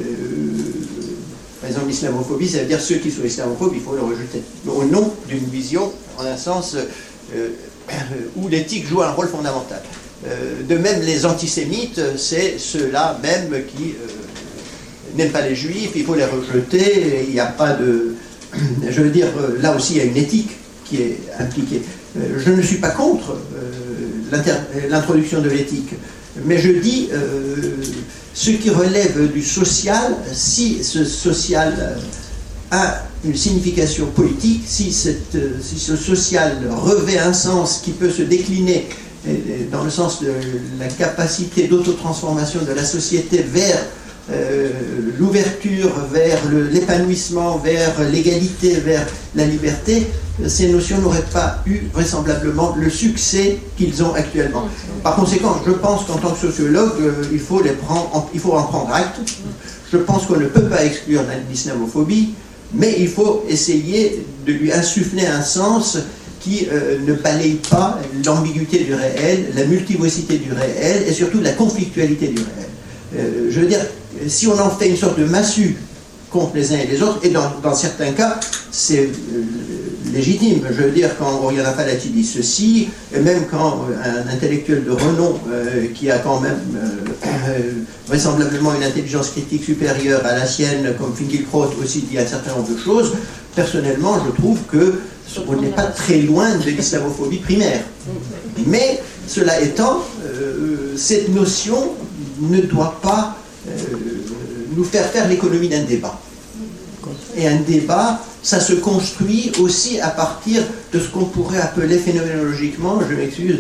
Par exemple, l'islamophobie, ça veut dire ceux qui sont islamophobes, il faut le rejeter. Au nom d'une vision, en un sens où l'éthique joue un rôle fondamental. De même, les antisémites, c'est ceux-là même qui n'aiment pas les juifs, il faut les rejeter, il n'y a pas de... Je veux dire, là aussi, il y a une éthique qui est impliquée. Je ne suis pas contre l'introduction de l'éthique, mais je dis ce qui relève du social, si ce social a une signification politique, si ce social revêt un sens qui peut se décliner dans le sens de la capacité d'autotransformation de la société vers l'ouverture, vers l'épanouissement, vers l'égalité, vers la liberté, ces notions n'auraient pas eu vraisemblablement le succès qu'ils ont actuellement. Par conséquent, je pense qu'en tant que sociologue, il faut en prendre acte. Je pense qu'on ne peut pas exclure l'islamophobie, mais il faut essayer de lui insuffler un sens qui ne balaye pas l'ambiguïté du réel, la multivocité du réel et surtout la conflictualité du réel. Je veux dire, si on en fait une sorte de massue contre les uns et les autres, et dans certains cas, c'est légitime. Je veux dire, quand Oriana Fallaci dit ceci, et même quand un intellectuel de renom, qui a quand même vraisemblablement une intelligence critique supérieure à la sienne, comme Finkielkraut aussi dit un certain nombre de choses, personnellement, je trouve qu'on n'est pas très loin de l'islamophobie primaire. Mais, cela étant, cette notion ne doit pas nous faire l'économie d'un débat. Et un débat, ça se construit aussi à partir de ce qu'on pourrait appeler phénoménologiquement, je m'excuse,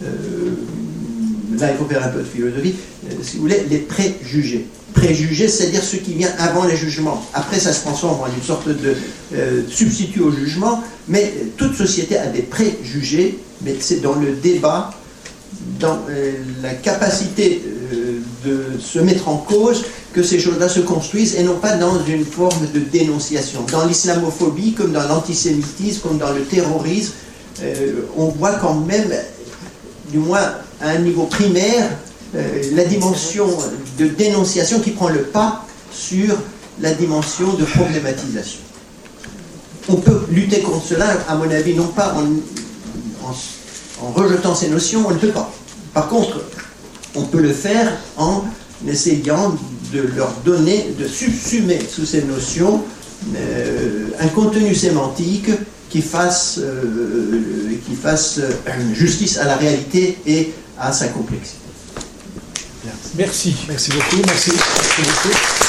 là il faut faire un peu de philosophie, si vous voulez, les préjugés. Préjugés, c'est-à-dire ce qui vient avant les jugements. Après, ça se transforme en une sorte de substitut au jugement, mais toute société a des préjugés, mais c'est dans le débat, dans la capacité de se mettre en cause que ces choses-là se construisent, et non pas dans une forme de dénonciation. Dans l'islamophobie, comme dans l'antisémitisme, comme dans le terrorisme, on voit quand même, du moins à un niveau primaire, la dimension de dénonciation qui prend le pas sur la dimension de problématisation. On peut lutter contre cela, à mon avis, non pas en rejetant ces notions, on ne peut pas. Par contre, on peut le faire en essayant de leur donner, de subsumer sous ces notions un contenu sémantique qui fasse justice à la réalité et à sa complexité. Merci. Merci beaucoup. Merci beaucoup.